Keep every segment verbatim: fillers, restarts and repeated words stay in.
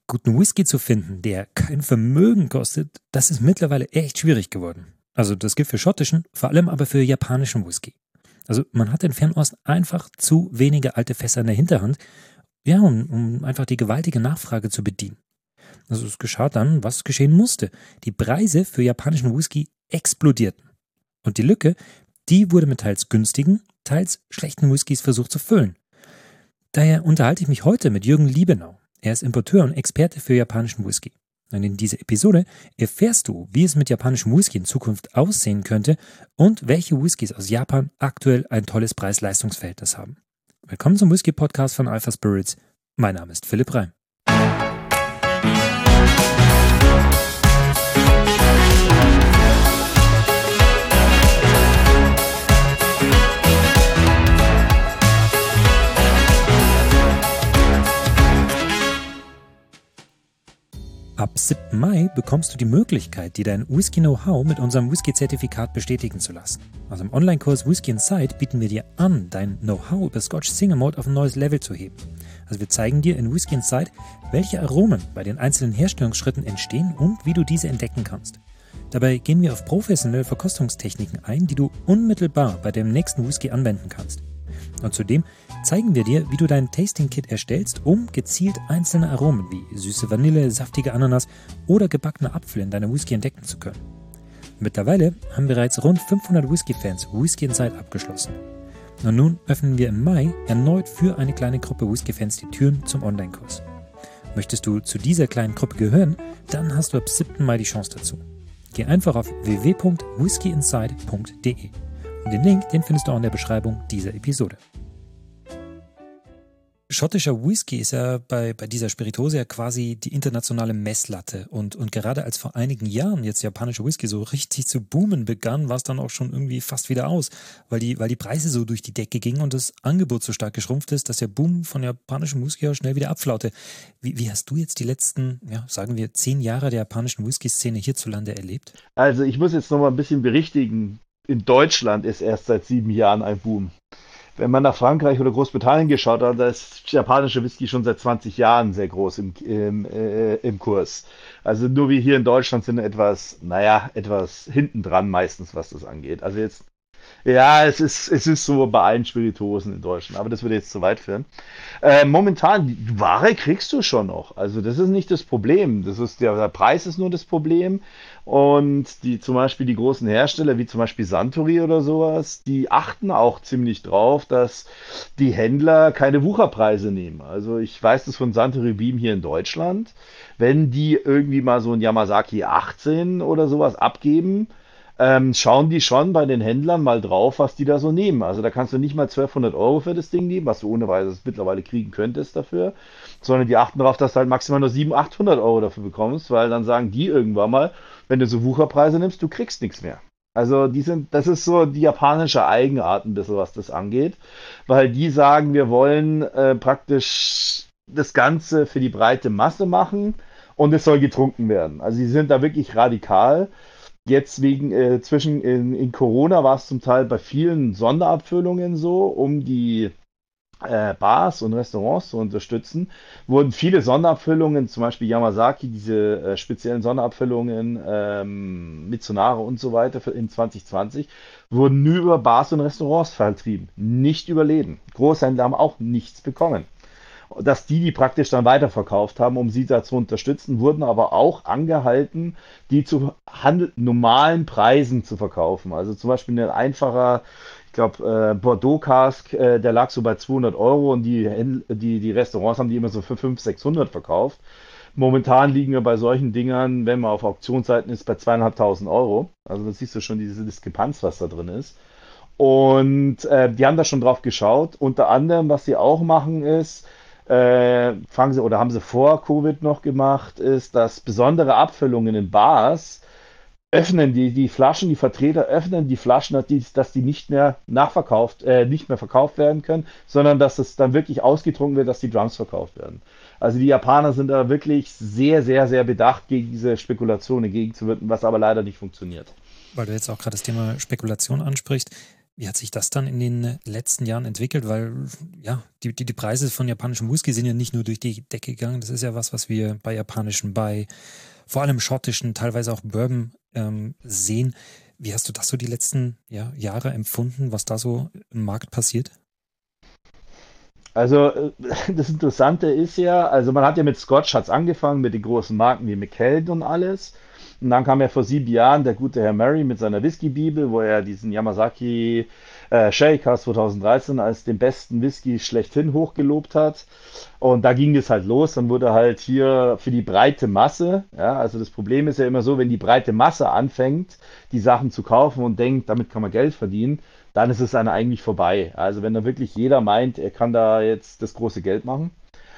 Guten Whisky zu finden, der kein Vermögen kostet, das ist mittlerweile echt schwierig geworden. Also das gilt für schottischen, vor allem aber für japanischen Whisky. Also man hat in Fernost einfach zu wenige alte Fässer in der Hinterhand, ja, um, um einfach die gewaltige Nachfrage zu bedienen. Also es geschah dann, was geschehen musste. Die Preise für japanischen Whisky explodierten. Und die Lücke, die wurde mit teils günstigen, teils schlechten Whiskys versucht zu füllen. Daher unterhalte ich mich heute mit Jürgen Liebenau. Er ist Importeur und Experte für japanischen Whisky. Und in dieser Episode erfährst du, wie es mit japanischem Whisky in Zukunft aussehen könnte und welche Whiskys aus Japan aktuell ein tolles Preis-Leistungs-Verhältnis haben. Willkommen zum Whisky-Podcast von Alpha Spirits. Mein Name ist Philipp Reim. Ab siebten Mai bekommst du die Möglichkeit, dir dein Whisky-Know-how mit unserem Whisky-Zertifikat bestätigen zu lassen. Also im Online-Kurs Whisky Inside bieten wir dir an, dein Know-how über Scotch Single Malt auf ein neues Level zu heben. Also wir zeigen dir in Whisky Inside, welche Aromen bei den einzelnen Herstellungsschritten entstehen und wie du diese entdecken kannst. Dabei gehen wir auf professionelle Verkostungstechniken ein, die du unmittelbar bei deinem nächsten Whisky anwenden kannst. Und zudem zeigen wir dir, wie du dein Tasting-Kit erstellst, um gezielt einzelne Aromen wie süße Vanille, saftige Ananas oder gebackene Apfel in deiner Whisky entdecken zu können. Mittlerweile haben bereits rund fünfhundert Whisky-Fans Whisky Inside abgeschlossen. Und nun öffnen wir im Mai erneut für eine kleine Gruppe Whisky-Fans die Türen zum Online-Kurs. Möchtest du zu dieser kleinen Gruppe gehören, dann hast du ab siebten Mai die Chance dazu. Geh einfach auf w w w punkt whisky inside punkt d e. Und den Link, den findest du auch in der Beschreibung dieser Episode. Schottischer Whisky ist ja bei, bei dieser Spirituose ja quasi die internationale Messlatte. Und, und gerade als vor einigen Jahren jetzt japanischer Whisky so richtig zu boomen begann, war es dann auch schon irgendwie fast wieder aus, weil die, weil die Preise so durch die Decke gingen und das Angebot so stark geschrumpft ist, dass der Boom von japanischem Whisky auch schnell wieder abflaute. Wie, wie hast du jetzt die letzten, ja, sagen wir, zehn Jahre der japanischen Whisky-Szene hierzulande erlebt? Also ich muss jetzt noch mal ein bisschen berichtigen. In Deutschland ist erst seit sieben Jahren ein Boom. Wenn man nach Frankreich oder Großbritannien geschaut hat, da ist japanische Whisky schon seit zwanzig Jahren sehr groß im, im, äh, im Kurs. Also nur wir hier in Deutschland sind etwas, naja, etwas hinten dran meistens, was das angeht. Also jetzt, ja, es ist, es ist so bei allen Spirituosen in Deutschland, aber das würde jetzt zu weit führen. Äh, momentan, die Ware kriegst du schon noch. Also das ist nicht das Problem. Das ist der, der Preis ist nur das Problem. Und die zum Beispiel die großen Hersteller, wie zum Beispiel Suntory oder sowas, die achten auch ziemlich drauf, dass die Händler keine Wucherpreise nehmen. Also ich weiß das von Suntory Beam hier in Deutschland. Wenn die irgendwie mal so ein Yamazaki achtzehn oder sowas abgeben, ähm, schauen die schon bei den Händlern mal drauf, was die da so nehmen. Also da kannst du nicht mal zwölfhundert Euro für das Ding nehmen, was du ohne Weiteres mittlerweile kriegen könntest dafür, sondern die achten darauf, dass du halt maximal nur siebenhundert, achthundert Euro dafür bekommst, weil dann sagen die irgendwann mal, wenn du so Wucherpreise nimmst, du kriegst nichts mehr. Also die sind, das ist so die japanische Eigenart ein bisschen, was das angeht, weil die sagen, wir wollen äh, praktisch das Ganze für die breite Masse machen und es soll getrunken werden. Also sie sind da wirklich radikal. Jetzt wegen, äh, zwischen in, in Corona war es zum Teil bei vielen Sonderabfüllungen so, um die äh, Bars und Restaurants zu unterstützen, wurden viele Sonderabfüllungen, zum Beispiel Yamazaki, diese äh, speziellen Sonderabfüllungen, ähm, Mitsunare und so weiter für, in zwanzig zwanzig, wurden nur über Bars und Restaurants vertrieben, nicht über Läden. Großhändler haben auch nichts bekommen. Dass die die praktisch dann weiterverkauft haben, um sie da zu unterstützen, wurden aber auch angehalten, die zu handel- normalen Preisen zu verkaufen. Also zum Beispiel ein einfacher, ich glaube, äh, Bordeaux Cask, äh, der lag so bei zweihundert Euro und die, Händl- die, die Restaurants haben die immer so für fünfhundert, sechshundert verkauft. Momentan liegen wir bei solchen Dingern, wenn man auf Auktionsseiten ist, bei zweitausendfünfhundert Euro. Also da siehst du schon diese Diskrepanz, was da drin ist. Und äh, die haben da schon drauf geschaut. Unter anderem, was sie auch machen, ist, Äh, fangen sie oder haben sie vor Covid noch gemacht, ist, dass besondere Abfüllungen in Bars öffnen die, die Flaschen, die Vertreter öffnen die Flaschen, dass die, dass die nicht mehr nachverkauft, äh, nicht mehr verkauft werden können, sondern dass es dann wirklich ausgetrunken wird, dass die Drums verkauft werden. Also die Japaner sind da wirklich sehr, sehr, sehr bedacht, gegen diese Spekulation entgegenzuwirken, was aber leider nicht funktioniert. Weil du jetzt auch gerade das Thema Spekulation ansprichst. wie hat sich das dann in den letzten Jahren entwickelt? Weil ja, die, die, die Preise von japanischem Whisky sind ja nicht nur durch die Decke gegangen. Das ist ja was, was wir bei japanischen, bei vor allem schottischen, teilweise auch Bourbon ähm, sehen. Wie hast du das so die letzten ja, Jahre empfunden, was da so im Markt passiert? Also äh, das Interessante ist ja, also man hat ja mit Scotch hat's angefangen, mit den großen Marken wie Macallan und alles. Und dann kam ja vor sieben Jahren der gute Herr Murray mit seiner Whisky-Bibel, wo er diesen Yamazaki äh, Sherry Cask zwanzig dreizehn als den besten Whisky schlechthin hochgelobt hat. Und da ging es halt los. Dann wurde halt hier für die breite Masse, ja, also das Problem ist ja immer so, wenn die breite Masse anfängt, die Sachen zu kaufen und denkt, damit kann man Geld verdienen, dann ist es dann eigentlich vorbei. Also wenn da wirklich jeder meint, er kann da jetzt das große Geld machen.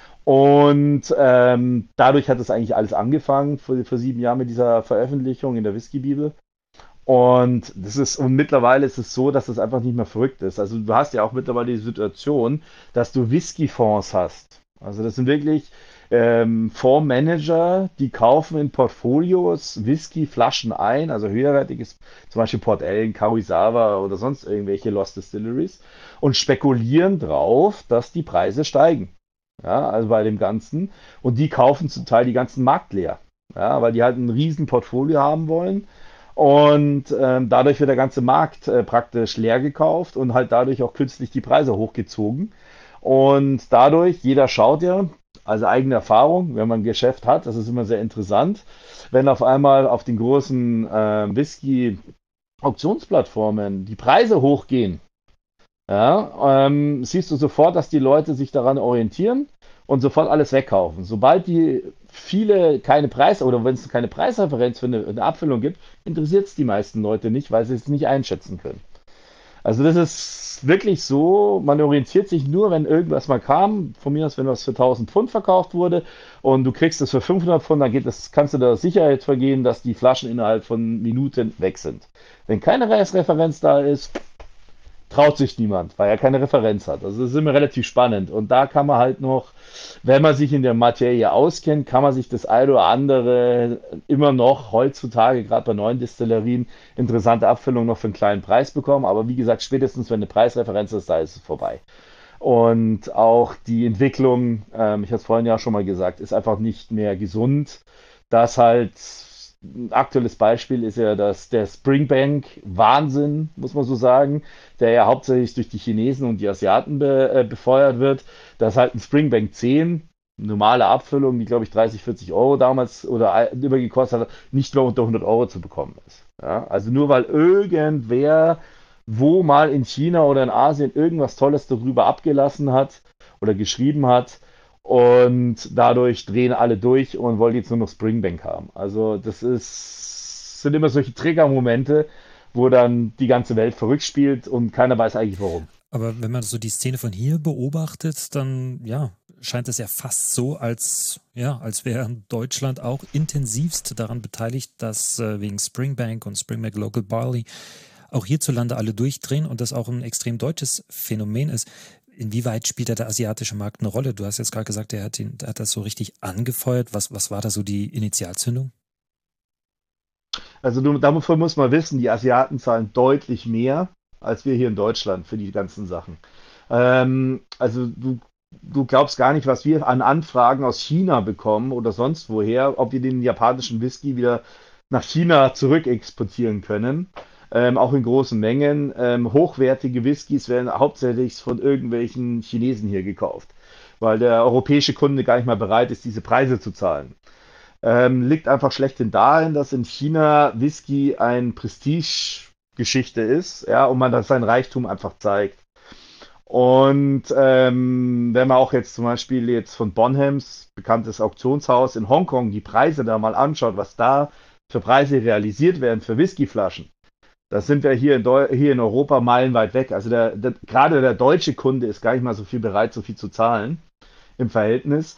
Und ähm, dadurch hat es eigentlich alles angefangen, vor, vor sieben Jahren mit dieser Veröffentlichung in der Whisky-Bibel. Und das ist, und mittlerweile ist es so, dass das einfach nicht mehr verrückt ist. Also du hast ja auch mittlerweile die Situation, dass du Whisky-Fonds hast. Also das sind wirklich ähm, Fondsmanager, die kaufen in Portfolios Whisky-Flaschen ein, also höherwertiges, zum Beispiel Port Ellen, Karuizawa oder sonst irgendwelche Lost Distilleries und spekulieren drauf, dass die Preise steigen. Ja, also bei dem Ganzen. Und die kaufen zum Teil die ganzen Markt leer. Ja, weil die halt ein riesen Portfolio haben wollen. Und ähm, dadurch wird der ganze Markt äh, praktisch leer gekauft und halt dadurch auch künstlich die Preise hochgezogen. Und dadurch, jeder schaut ja, also eigene Erfahrung, wenn man ein Geschäft hat, das ist immer sehr interessant, wenn auf einmal auf den großen äh, Whisky-Auktionsplattformen die Preise hochgehen, ja, ähm, siehst du sofort, dass die Leute sich daran orientieren und sofort alles wegkaufen. Sobald die viele keine Preis oder wenn es keine Preisreferenz für eine, eine Abfüllung gibt, interessiert es die meisten Leute nicht, weil sie es nicht einschätzen können. Also das ist wirklich so, man orientiert sich nur, wenn irgendwas mal kam, von mir aus, wenn was für tausend Pfund verkauft wurde und du kriegst es für fünfhundert Pfund, dann geht das, kannst du da Sicherheit vergehen, dass die Flaschen innerhalb von Minuten weg sind. Wenn keine Referenz da ist, traut sich niemand, weil er keine Referenz hat. Also das ist immer relativ spannend. Und da kann man halt noch, wenn man sich in der Materie auskennt, kann man sich das eine oder andere immer noch heutzutage, gerade bei neuen Destillerien, interessante Abfüllungen noch für einen kleinen Preis bekommen. Aber wie gesagt, spätestens wenn eine Preisreferenz ist, da ist es vorbei. Und auch die Entwicklung, ähm, ich hatte es vorhin ja schon mal gesagt, ist einfach nicht mehr gesund. Dass halt ein aktuelles Beispiel ist ja das, der Springbank Wahnsinn, muss man so sagen, der ja hauptsächlich durch die Chinesen und die Asiaten be, äh, befeuert wird. Dass halt ein Springbank zehn, normale Abfüllung, die glaube ich dreißig, vierzig Euro damals oder übergekostet hat, nicht mehr unter hundert Euro zu bekommen ist. Ja? Also nur weil irgendwer wo mal in China oder in Asien irgendwas Tolles darüber abgelassen hat oder geschrieben hat, und dadurch drehen alle durch und wollen jetzt nur noch Springbank haben. Also das ist, sind immer solche Triggermomente, wo dann die ganze Welt verrückt spielt und keiner weiß eigentlich warum. Aber wenn man so die Szene von hier beobachtet, dann ja, scheint es ja fast so, als ja, als wäre Deutschland auch intensivst daran beteiligt, dass äh, wegen Springbank und Springbank Local Barley auch hierzulande alle durchdrehen und das auch ein extrem deutsches Phänomen ist. Inwieweit spielt da der asiatische Markt eine Rolle? Du hast jetzt gerade gesagt, er hat, den, er hat das so richtig angefeuert. Was, was war da so die Initialzündung? Also du, davon muss man wissen, die Asiaten zahlen deutlich mehr als wir hier in Deutschland für die ganzen Sachen. Ähm, also du, du glaubst gar nicht, was wir an Anfragen aus China bekommen oder sonst woher, ob wir den japanischen Whisky wieder nach China zurück exportieren können. Ähm, auch in großen Mengen. Ähm, hochwertige Whiskys werden hauptsächlich von irgendwelchen Chinesen hier gekauft, weil der europäische Kunde gar nicht mal bereit ist, diese Preise zu zahlen. Ähm, liegt einfach schlechthin darin, dass in China Whisky ein Prestige-Geschichte ist, ja, und man da seinen Reichtum einfach zeigt. Und ähm, wenn man auch jetzt zum Beispiel jetzt von Bonhams, bekanntes Auktionshaus in Hongkong, die Preise da mal anschaut, was da für Preise realisiert werden für Whiskyflaschen, das sind wir hier in, Deu hier in Europa meilenweit weg. Also der, der, gerade der deutsche Kunde ist gar nicht mal so viel bereit, so viel zu zahlen im Verhältnis.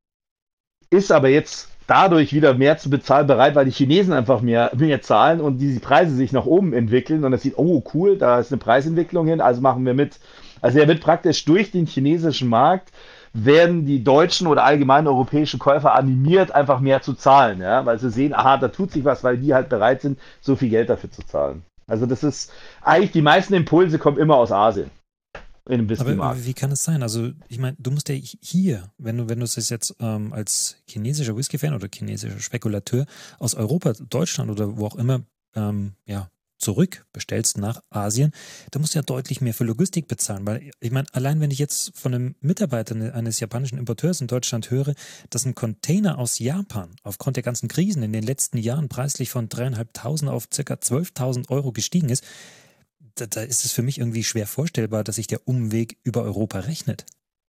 Ist aber jetzt dadurch wieder mehr zu bezahlen bereit, weil die Chinesen einfach mehr, mehr zahlen und diese Preise sich nach oben entwickeln. Und das sieht, oh cool, da ist eine Preisentwicklung hin, also machen wir mit. Also er wird praktisch durch den chinesischen Markt, werden die deutschen oder allgemein europäischen Käufer animiert, einfach mehr zu zahlen. Ja? Weil sie sehen, aha, da tut sich was, weil die halt bereit sind, so viel Geld dafür zu zahlen. Also das ist eigentlich, die meisten Impulse kommen immer aus Asien in dem Aber, Whisky-Markt. aber wie kann es sein? Also, ich meine, du musst ja hier, wenn du, wenn du es jetzt ähm, als chinesischer Whisky-Fan oder chinesischer Spekulateur aus Europa, Deutschland oder wo auch immer, ähm, ja, zurück bestellst nach Asien, da musst du ja deutlich mehr für Logistik bezahlen, weil ich meine, allein wenn ich jetzt von einem Mitarbeiter ne- eines japanischen Importeurs in Deutschland höre, dass ein Container aus Japan aufgrund der ganzen Krisen in den letzten Jahren preislich von dreieinhalbtausend auf circa zwölftausend Euro gestiegen ist, da, da ist es für mich irgendwie schwer vorstellbar, dass sich der Umweg über Europa rechnet.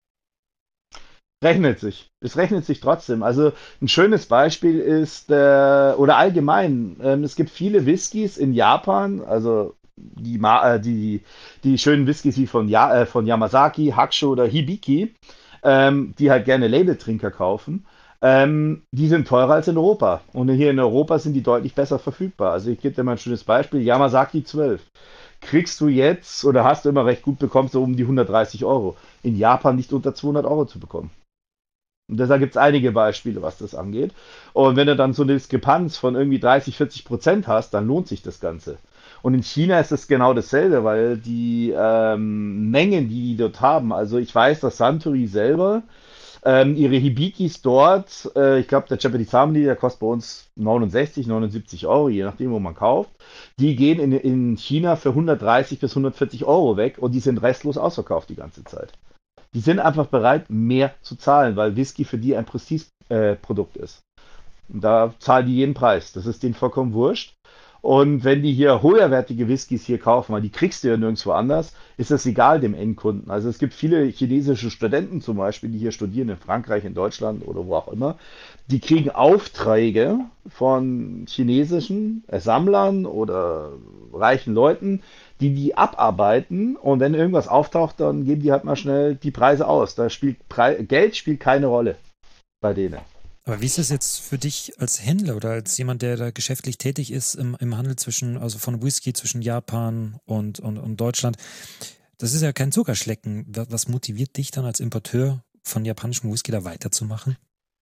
Rechnet sich. Es rechnet sich trotzdem. Also ein schönes Beispiel ist, äh, oder allgemein, ähm, es gibt viele Whiskys in Japan, also die, Ma äh, die, die schönen Whiskys wie von, ja äh, von Yamazaki, Hakusho oder Hibiki, ähm, die halt gerne Labeltrinker kaufen. Ähm, die sind teurer als in Europa. Und hier in Europa sind die deutlich besser verfügbar. Also ich gebe dir mal ein schönes Beispiel. Yamazaki zwölf. Kriegst du jetzt oder hast du immer recht gut bekommen, so um die hundertdreißig Euro. In Japan nicht unter zweihundert Euro zu bekommen. Und da gibt es einige Beispiele, was das angeht. Und wenn du dann so eine Diskrepanz von irgendwie dreißig, vierzig Prozent hast, dann lohnt sich das Ganze. Und in China ist es genau dasselbe, weil die ähm, Mengen, die die dort haben, also ich weiß, dass Suntory selber ähm, ihre Hibikis dort, äh, ich glaube, der Japanese Family, der kostet bei uns neunundsechzig, neunundsiebzig Euro, je nachdem, wo man kauft. Die gehen in, in China für hundertdreißig bis hundertvierzig Euro weg und die sind restlos ausverkauft die ganze Zeit. Die sind einfach bereit, mehr zu zahlen, weil Whisky für die ein Prestigeprodukt äh, ist. Und da zahlen die jeden Preis. Das ist denen vollkommen wurscht. Und wenn die hier höherwertige Whiskys hier kaufen, weil die kriegst du ja nirgendwo anders, ist das egal dem Endkunden. Also es gibt viele chinesische Studenten zum Beispiel, die hier studieren in Frankreich, in Deutschland oder wo auch immer. Die kriegen Aufträge von chinesischen Sammlern oder reichen Leuten, die die abarbeiten. Und wenn irgendwas auftaucht, dann geben die halt mal schnell die Preise aus. Da spielt Pre Geld spielt keine Rolle bei denen. Aber wie ist das jetzt für dich als Händler oder als jemand, der da geschäftlich tätig ist im, im Handel zwischen, also von Whisky zwischen Japan und, und, und Deutschland? Das ist ja kein Zuckerschlecken. Wa- Was motiviert dich dann als Importeur von japanischem Whisky da weiterzumachen?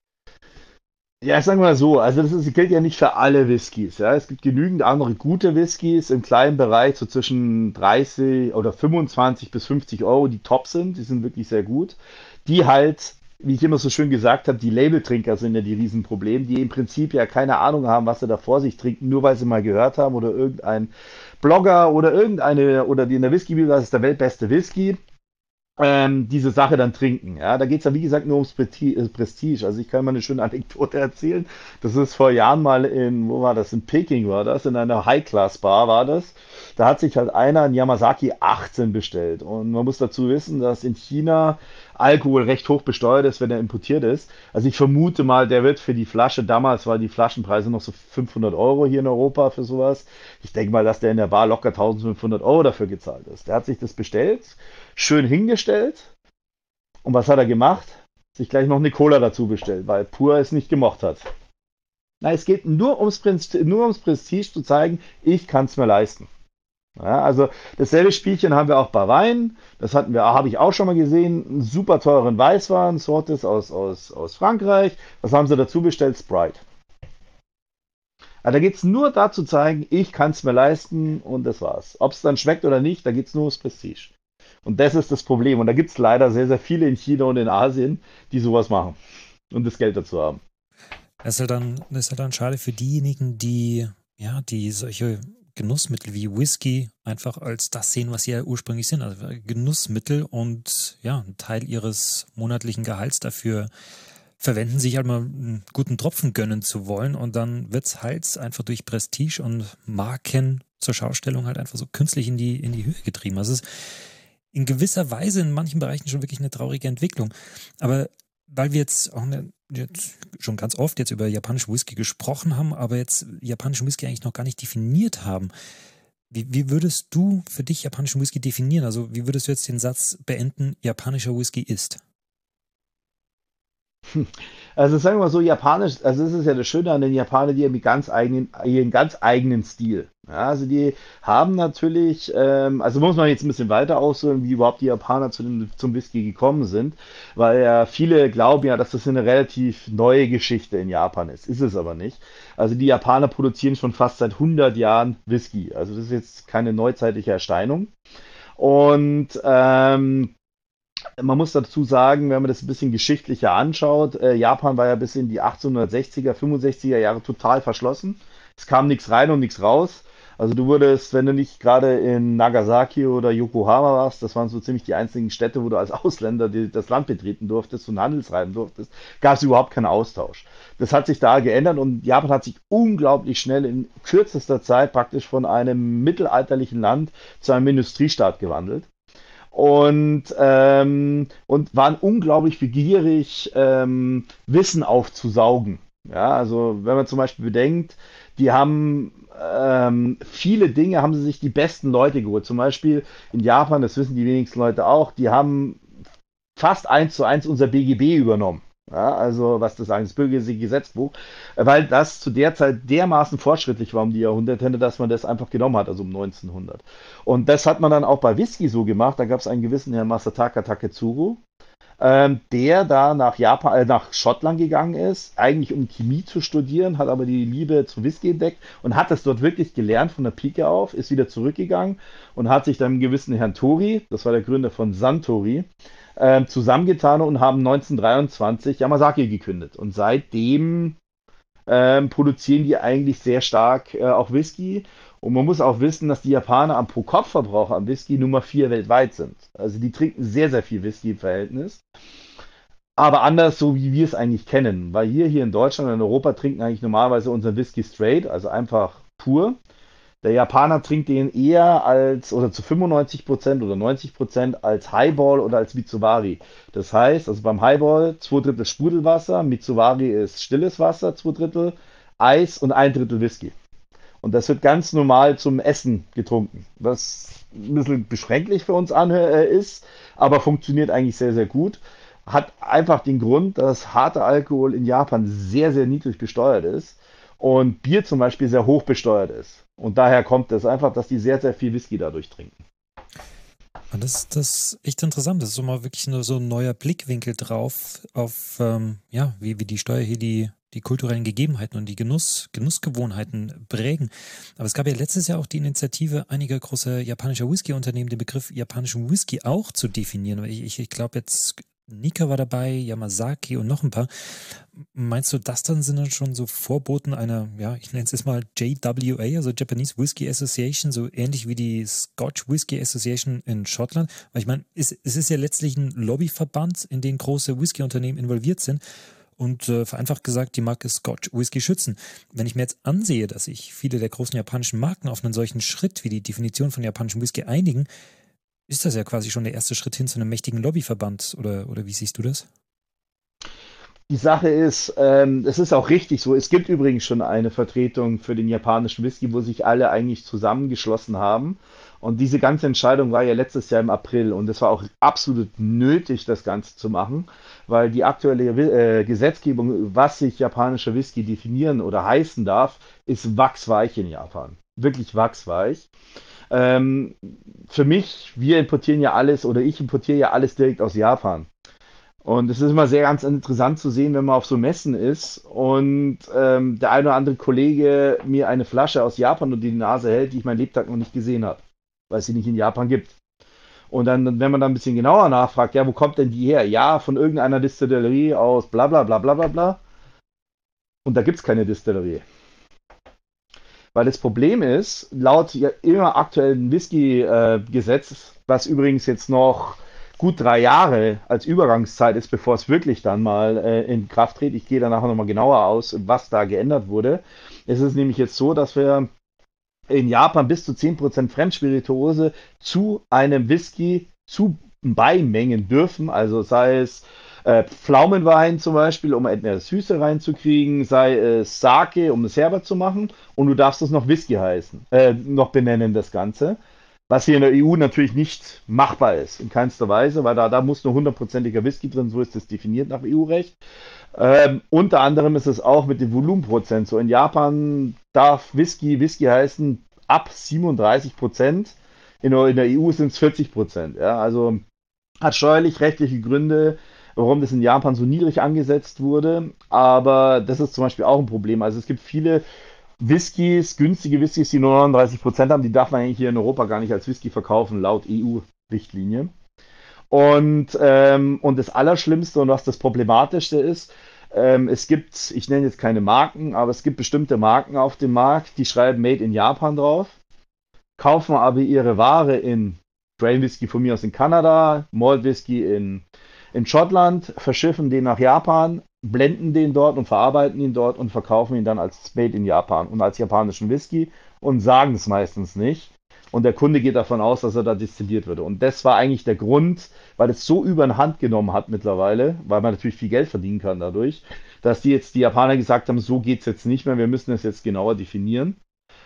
Ja, sagen wir mal so, also das ist, gilt ja nicht für alle Whiskys. Ja. Es gibt genügend andere gute Whiskys im kleinen Bereich, so zwischen dreißig oder fünfundzwanzig bis fünfzig Euro, die top sind, die sind wirklich sehr gut. Die halt, wie ich immer so schön gesagt habe, die Labeltrinker sind ja die Riesenproblem, die im Prinzip ja keine Ahnung haben, was sie da vor sich trinken, nur weil sie mal gehört haben oder irgendein Blogger oder irgendeine, oder die in der Whisky-Bibel, das ist der weltbeste Whisky, ähm, diese Sache dann trinken. Ja, da geht es ja wie gesagt nur ums Preti- äh, Prestige. Also ich kann mal eine schöne Anekdote erzählen. Das ist vor Jahren mal in, wo war das? In Peking war das, in einer High-Class-Bar war das. Da hat sich halt einer ein Yamazaki achtzehn bestellt. Und man muss dazu wissen, dass in China Alkohol recht hoch besteuert ist, wenn er importiert ist. Also ich vermute mal, der wird für die Flasche, damals waren die Flaschenpreise noch so fünfhundert Euro hier in Europa für sowas. Ich denke mal, dass der in der Bar locker eintausendfünfhundert Euro dafür gezahlt ist. Der hat sich das bestellt, schön hingestellt. Und was hat er gemacht? Sich gleich noch eine Cola dazu bestellt, weil Pur es nicht gemocht hat. Na, es geht nur ums, Prinz- nur ums Prestige zu zeigen, ich kann es mir leisten. Ja, also dasselbe Spielchen haben wir auch bei Wein. Das hatten wir, habe ich auch schon mal gesehen. Einen super teuren Weißwein, Sortes aus, aus, aus Frankreich. Was haben sie dazu bestellt? Sprite. Also da geht es nur dazu zeigen, ich kann es mir leisten und das war's. Ob es dann schmeckt oder nicht, da geht es nur ums Prestige. Und das ist das Problem. Und da gibt es leider sehr, sehr viele in China und in Asien, die sowas machen und das Geld dazu haben. Das ist halt dann, das ist halt dann schade für diejenigen, die, ja, die solche Genussmittel wie Whisky einfach als das sehen, was sie ja ursprünglich sind. Also Genussmittel und ja, einen Teil ihres monatlichen Gehalts dafür verwenden, sich halt mal einen guten Tropfen gönnen zu wollen. Und dann wird es halt einfach durch Prestige und Marken zur Schaustellung halt einfach so künstlich in die, in die Höhe getrieben. Also es ist in gewisser Weise in manchen Bereichen schon wirklich eine traurige Entwicklung. Aber weil wir jetzt auch eine, jetzt schon ganz oft jetzt über japanischen Whisky gesprochen haben, aber jetzt japanischen Whisky eigentlich noch gar nicht definiert haben. Wie, wie würdest du für dich japanischen Whisky definieren? Also wie würdest du jetzt den Satz beenden, japanischer Whisky ist? Also sagen wir mal so, Japanisch, also das ist ja das Schöne an den Japanern, die haben die ganz eigenen, ihren ganz eigenen Stil. Ja, also die haben natürlich, ähm, also muss man jetzt ein bisschen weiter ausholen, wie überhaupt die Japaner zu dem, zum Whisky gekommen sind, weil ja viele glauben ja, dass das eine relativ neue Geschichte in Japan ist. Ist es aber nicht. Also die Japaner produzieren schon fast seit hundert Jahren Whisky. Also das ist jetzt keine neuzeitliche Erscheinung. Und ähm, man muss dazu sagen, wenn man das ein bisschen geschichtlicher anschaut, äh, Japan war ja bis in die achtzehnhundertsechziger, fünfundsechziger Jahre total verschlossen. Es kam nichts rein und nichts raus. Also du wurdest, wenn du nicht gerade in Nagasaki oder Yokohama warst, das waren so ziemlich die einzigen Städte, wo du als Ausländer die, das Land betreten durftest und Handel treiben durftest, gab es überhaupt keinen Austausch. Das hat sich da geändert und Japan hat sich unglaublich schnell in kürzester Zeit praktisch von einem mittelalterlichen Land zu einem Industriestaat gewandelt und, ähm, und waren unglaublich begierig, ähm, Wissen aufzusaugen. Ja, also wenn man zum Beispiel bedenkt, die haben ähm, viele Dinge, haben sie sich die besten Leute geholt. Zum Beispiel in Japan, das wissen die wenigsten Leute auch, die haben fast eins zu eins unser B G B übernommen. Ja, also was das eigentlich, das bürgerliche Gesetzbuch, äh, weil das zu der Zeit dermaßen fortschrittlich war um die Jahrhunderte, dass man das einfach genommen hat, also um neunzehnhundert. Und das hat man dann auch bei Whisky so gemacht. Da gab es einen gewissen Herrn Masataka Taketsuru, ähm, der da nach Japan, äh, nach Schottland gegangen ist, eigentlich um Chemie zu studieren, hat aber die Liebe zu Whisky entdeckt und hat das dort wirklich gelernt von der Pike auf, ist wieder zurückgegangen und hat sich dann einen gewissen Herrn Tori, das war der Gründer von Suntory, ähm, zusammengetan und haben neunzehnhundertdreiundzwanzig Yamazaki gekündigt. Und seitdem ähm, produzieren die eigentlich sehr stark äh, auch Whisky. Und man muss auch wissen, dass die Japaner am Pro-Kopf-Verbrauch am Whisky Nummer vier weltweit sind. Also die trinken sehr, sehr viel Whisky im Verhältnis. Aber anders, so wie wir es eigentlich kennen. Weil hier, hier in Deutschland und in Europa trinken eigentlich normalerweise unseren Whisky straight, also einfach pur. Der Japaner trinkt den eher als, oder zu fünfundneunzig Prozent oder neunzig Prozent als Highball oder als Mitsuvari. Das heißt, also beim Highball zwei Drittel Sprudelwasser, Mitsuvari ist stilles Wasser, zwei Drittel Eis und ein Drittel Whisky. Und das wird ganz normal zum Essen getrunken, was ein bisschen beschränklich für uns anhö- äh, ist, aber funktioniert eigentlich sehr, sehr gut. Hat einfach den Grund, dass harter Alkohol in Japan sehr, sehr niedrig besteuert ist und Bier zum Beispiel sehr hoch besteuert ist. Und daher kommt es einfach, dass die sehr, sehr viel Whisky dadurch trinken. Und das, das ist echt interessant. Das ist so mal wirklich nur so ein neuer Blickwinkel drauf, auf ähm, ja, wie, wie die Steuer hier die, die kulturellen Gegebenheiten und die Genuss, Genussgewohnheiten prägen. Aber es gab ja letztes Jahr auch die Initiative einiger großer japanischer Whisky-Unternehmen, den Begriff japanischen Whisky auch zu definieren. Ich, ich, ich glaube jetzt Nika war dabei, Yamazaki und noch ein paar. Meinst du, das dann sind dann schon so Vorboten einer, ja, ich nenne es jetzt mal J W A, also Japanese Whisky Association, so ähnlich wie die Scotch Whisky Association in Schottland? Weil ich meine, es, es ist ja letztlich ein Lobbyverband, in den große Whisky-Unternehmen involviert sind und äh, vereinfacht gesagt die Marke Scotch Whisky schützen. Wenn ich mir jetzt ansehe, dass sich viele der großen japanischen Marken auf einen solchen Schritt wie die Definition von japanischem Whisky einigen, ist das ja quasi schon der erste Schritt hin zu einem mächtigen Lobbyverband, oder, oder wie siehst du das? Die Sache ist, ähm, es ist auch richtig so. Es gibt übrigens schon eine Vertretung für den japanischen Whisky, wo sich alle eigentlich zusammengeschlossen haben. Und diese ganze Entscheidung war ja letztes Jahr im April und es war auch absolut nötig, das Ganze zu machen, weil die aktuelle äh, Gesetzgebung, was sich japanischer Whisky definieren oder heißen darf, ist wachsweich in Japan. Wirklich wachsweich. Ähm, für mich, wir importieren ja alles oder ich importiere ja alles direkt aus Japan. Und es ist immer sehr ganz interessant zu sehen, wenn man auf so Messen ist und ähm, der eine oder andere Kollege mir eine Flasche aus Japan unter die Nase hält, die ich mein Lebtag noch nicht gesehen habe, weil es sie nicht in Japan gibt. Und dann, wenn man dann ein bisschen genauer nachfragt, ja, wo kommt denn die her? Ja, von irgendeiner Distillerie aus bla bla bla bla bla bla. Und da gibt es keine Distillerie. Weil das Problem ist, laut ja immer aktuellen Whisky-Gesetz, äh, was übrigens jetzt noch gut drei Jahre als Übergangszeit ist, bevor es wirklich dann mal äh, in Kraft tritt. Ich gehe da nachher nochmal genauer aus, was da geändert wurde. Es ist nämlich jetzt so, dass wir in Japan bis zu zehn Prozent Fremdspirituose zu einem Whisky zu beimengen dürfen. Also sei es äh, Pflaumenwein zum Beispiel, um etwas Süße reinzukriegen, sei es Sake, um es herber zu machen. Und du darfst es noch Whisky heißen, äh, noch benennen, das Ganze. Was hier in der E U natürlich nicht machbar ist, in keinster Weise, weil da, da muss nur hundertprozentiger Whisky drin, so ist das definiert nach E U-Recht. Ähm, unter anderem ist es auch mit dem Volumenprozent so. In Japan darf Whisky Whisky heißen ab siebenunddreißig Prozent. In der, in der E U sind es vierzig Prozent. Ja? Also hat steuerlich-rechtliche Gründe, warum das in Japan so niedrig angesetzt wurde. Aber das ist zum Beispiel auch ein Problem. Also es gibt viele Whiskys, günstige Whiskys, die nur neununddreißig Prozent haben, die darf man eigentlich hier in Europa gar nicht als Whisky verkaufen, laut E U-Richtlinie. Und, ähm, und das Allerschlimmste und was das Problematischste ist, ähm, es gibt, ich nenne jetzt keine Marken, aber es gibt bestimmte Marken auf dem Markt, die schreiben Made in Japan drauf, kaufen aber ihre Ware in Grain Whisky von mir aus in Kanada, Malt Whisky in, in Schottland, verschiffen den nach Japan, blenden den dort und verarbeiten ihn dort und verkaufen ihn dann als Made in Japan und als japanischen Whisky und sagen es meistens nicht. Und der Kunde geht davon aus, dass er da destilliert würde. Und das war eigentlich der Grund, weil es so überhand genommen hat mittlerweile, weil man natürlich viel Geld verdienen kann dadurch, dass die jetzt die Japaner gesagt haben, so geht es jetzt nicht mehr, wir müssen es jetzt genauer definieren.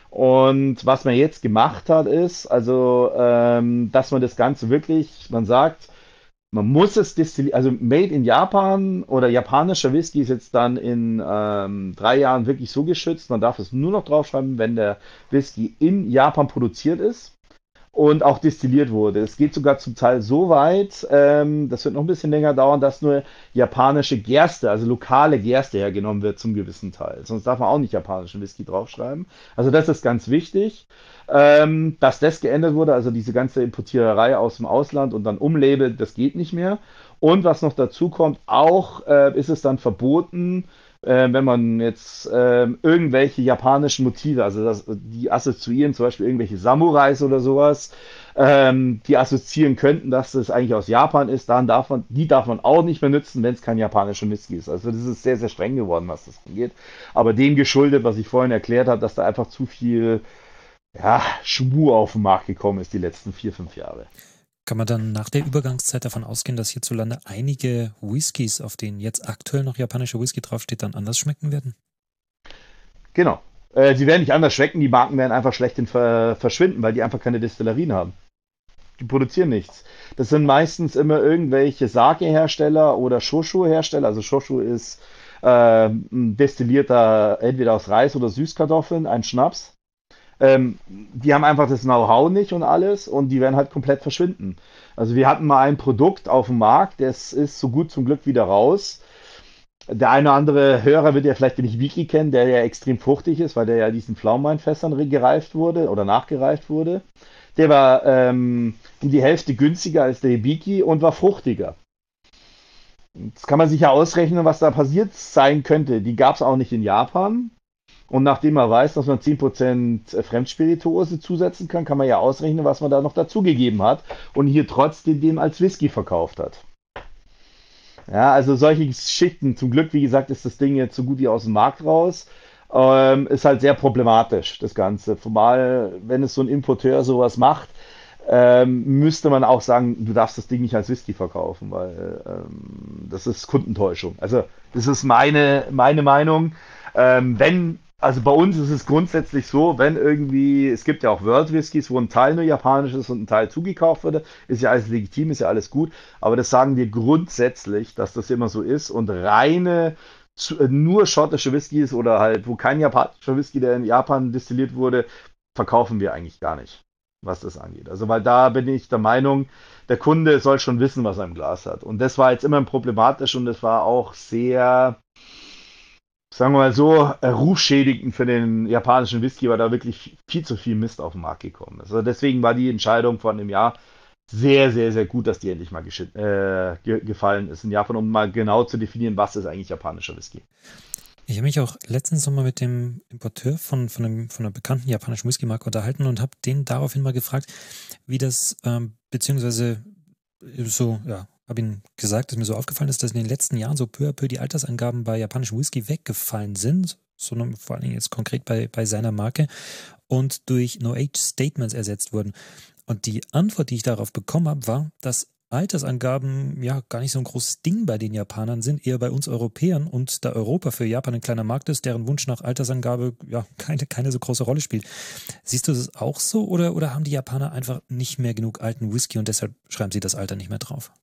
Und was man jetzt gemacht hat, ist, also, ähm, dass man das Ganze wirklich, man sagt, man muss es destillieren, also Made in Japan oder japanischer Whisky ist jetzt dann in ähm, drei Jahren wirklich so geschützt, man darf es nur noch draufschreiben, wenn der Whisky in Japan produziert ist und auch destilliert wurde. Es geht sogar zum Teil so weit, ähm, das wird noch ein bisschen länger dauern, dass nur japanische Gerste, also lokale Gerste hergenommen wird zum gewissen Teil. Sonst darf man auch nicht japanischen Whisky draufschreiben. Also das ist ganz wichtig, ähm, dass das geändert wurde, also diese ganze Importiererei aus dem Ausland und dann umlabeln, das geht nicht mehr. Und was noch dazu kommt, auch äh, ist es dann verboten, äh, wenn man jetzt ähm, irgendwelche japanischen Motive, also das, die assoziieren zum Beispiel irgendwelche Samurais oder sowas, ähm, die assoziieren könnten, dass das eigentlich aus Japan ist, dann darf man, die darf man auch nicht mehr nutzen, wenn es kein japanischer Whisky ist. Also das ist sehr, sehr streng geworden, was das angeht. Aber dem geschuldet, was ich vorhin erklärt habe, dass da einfach zu viel ja, Schmuh auf den Markt gekommen ist die letzten vier, fünf Jahre. Kann man dann nach der Übergangszeit davon ausgehen, dass hierzulande einige Whiskys, auf denen jetzt aktuell noch japanischer Whisky draufsteht, dann anders schmecken werden? Genau. Äh, sie werden nicht anders schmecken, die Marken werden einfach schlechthin ver verschwinden, weil die einfach keine Destillerien haben. Die produzieren nichts. Das sind meistens immer irgendwelche Sake-Hersteller oder Shoshu-Hersteller. Also Shoshu ist äh, ein destillierter entweder aus Reis oder Süßkartoffeln, ein Schnaps. Ähm, die haben einfach das Know-how nicht und alles und die werden halt komplett verschwinden. Also wir hatten mal ein Produkt auf dem Markt, das ist so gut zum Glück wieder raus. Der eine oder andere Hörer wird ja vielleicht den Hibiki kennen, der ja extrem fruchtig ist, weil der ja diesen Pflaumenweinfässern re- gereift wurde oder nachgereift wurde. Der war ähm, um die Hälfte günstiger als der Hibiki und war fruchtiger. Jetzt kann man sich ja ausrechnen, was da passiert sein könnte. Die gab es auch nicht in Japan. Und nachdem man weiß, dass man zehn Prozent Fremdspirituose zusetzen kann, kann man ja ausrechnen, was man da noch dazugegeben hat und hier trotzdem dem als Whisky verkauft hat. Ja, also solche Geschichten, zum Glück, wie gesagt, ist das Ding jetzt so gut wie aus dem Markt raus, ähm, ist halt sehr problematisch, das Ganze. Zumal, wenn es so ein Importeur sowas macht, ähm, müsste man auch sagen, du darfst das Ding nicht als Whisky verkaufen, weil ähm, das ist Kundentäuschung. Also das ist meine, meine Meinung. Ähm, wenn, also bei uns ist es grundsätzlich so, wenn irgendwie, es gibt ja auch World Whiskys, wo ein Teil nur japanisch ist und ein Teil zugekauft wurde, ist ja alles legitim, ist ja alles gut, aber das sagen wir grundsätzlich, dass das immer so ist und reine, zu- äh, nur schottische Whiskys oder halt, wo kein japanischer Whisky, der in Japan destilliert wurde, verkaufen wir eigentlich gar nicht, was das angeht. Also, weil da bin ich der Meinung, der Kunde soll schon wissen, was er im Glas hat. Und das war jetzt immer problematisch und das war auch sehr, sagen wir mal so, äh, rufschädigend für den japanischen Whisky, weil da wirklich viel zu viel Mist auf den Markt gekommen ist. Also deswegen war die Entscheidung vor einem Jahr sehr, sehr, sehr gut, dass die endlich mal geschit- äh, ge gefallen ist in Japan, um mal genau zu definieren, was ist eigentlich japanischer Whisky. Ich habe mich auch letztens nochmal mit dem Importeur von, von, einem, von einer bekannten japanischen Whisky-Marke unterhalten und habe den daraufhin mal gefragt, wie das, ähm, beziehungsweise so, ja, habe ihm gesagt, dass mir so aufgefallen ist, dass in den letzten Jahren so peu à peu die Altersangaben bei japanischem Whisky weggefallen sind, so nur vor allen Dingen jetzt konkret bei, bei seiner Marke und durch No-Age-Statements ersetzt wurden. Und die Antwort, die ich darauf bekommen habe, war, dass Altersangaben ja gar nicht so ein großes Ding bei den Japanern sind, eher bei uns Europäern und da Europa für Japan ein kleiner Markt ist, deren Wunsch nach Altersangabe ja keine, keine so große Rolle spielt. Siehst du das auch so oder, oder haben die Japaner einfach nicht mehr genug alten Whisky und deshalb schreiben sie das Alter nicht mehr drauf?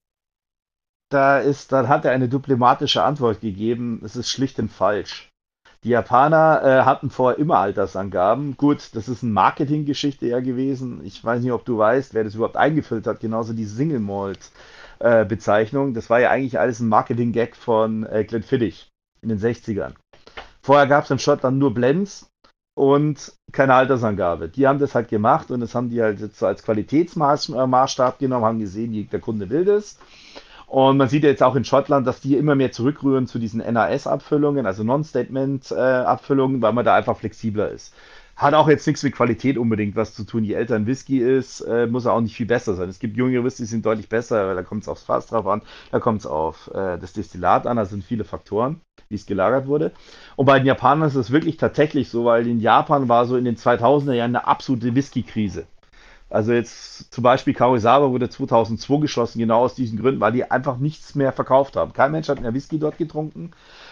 Da ist, dann hat er eine diplomatische Antwort gegeben. Es ist schlicht und falsch. Die Japaner äh, hatten vorher immer Altersangaben. Gut, das ist eine Marketinggeschichte ja gewesen. Ich weiß nicht, ob du weißt, wer das überhaupt eingeführt hat. Genauso die Single Malt äh, Bezeichnung. Das war ja eigentlich alles ein Marketing-Gag von äh, Glenfiddich in den sechzigern. Vorher gab es in Schottland nur Blends und keine Altersangabe. Die haben das halt gemacht und das haben die halt jetzt so als Qualitätsmaßstab genommen, haben gesehen, die, der Kunde will das. Und man sieht ja jetzt auch in Schottland, dass die immer mehr zurückrühren zu diesen N A S-Abfüllungen, also Non-Statement-Abfüllungen, weil man da einfach flexibler ist. Hat auch jetzt nichts mit Qualität unbedingt was zu tun. Je älter ein Whisky ist, äh, muss er auch nicht viel besser sein. Es gibt jüngere Whiskys, die sind deutlich besser, weil da kommt es aufs Fass drauf an, da kommt es auf äh, das Destillat an, da sind viele Faktoren, wie es gelagert wurde. Und bei den Japanern ist es wirklich tatsächlich so, weil in Japan war so in den zweitausender Jahren eine absolute Whisky-Krise. Also jetzt zum Beispiel Kawasawa wurde zweitausendzwei geschlossen, genau aus diesen Gründen, weil die einfach nichts mehr verkauft haben. Kein Mensch hat mehr Whisky dort getrunken.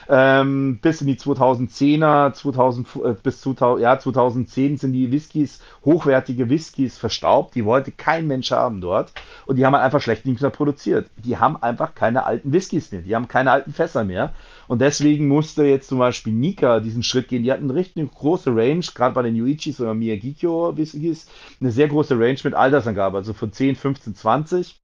Ähm, bis in die zweitausendzehner, zweitausend, äh, bis zweitausend, ja, zweitausendzehn sind die Whiskys, hochwertige Whiskys verstaubt. Die wollte kein Mensch haben dort. Und die haben halt einfach schlecht nichts mehr produziert. Die haben einfach keine alten Whiskys mehr. Die haben keine alten Fässer mehr. Und deswegen musste jetzt zum Beispiel Nika diesen Schritt gehen. Die hatten eine richtig große Range, gerade bei den Yuichis oder Miyagikyo Whiskys, eine sehr große Range mit Altersangabe, also von zehn, fünfzehn, zwanzig.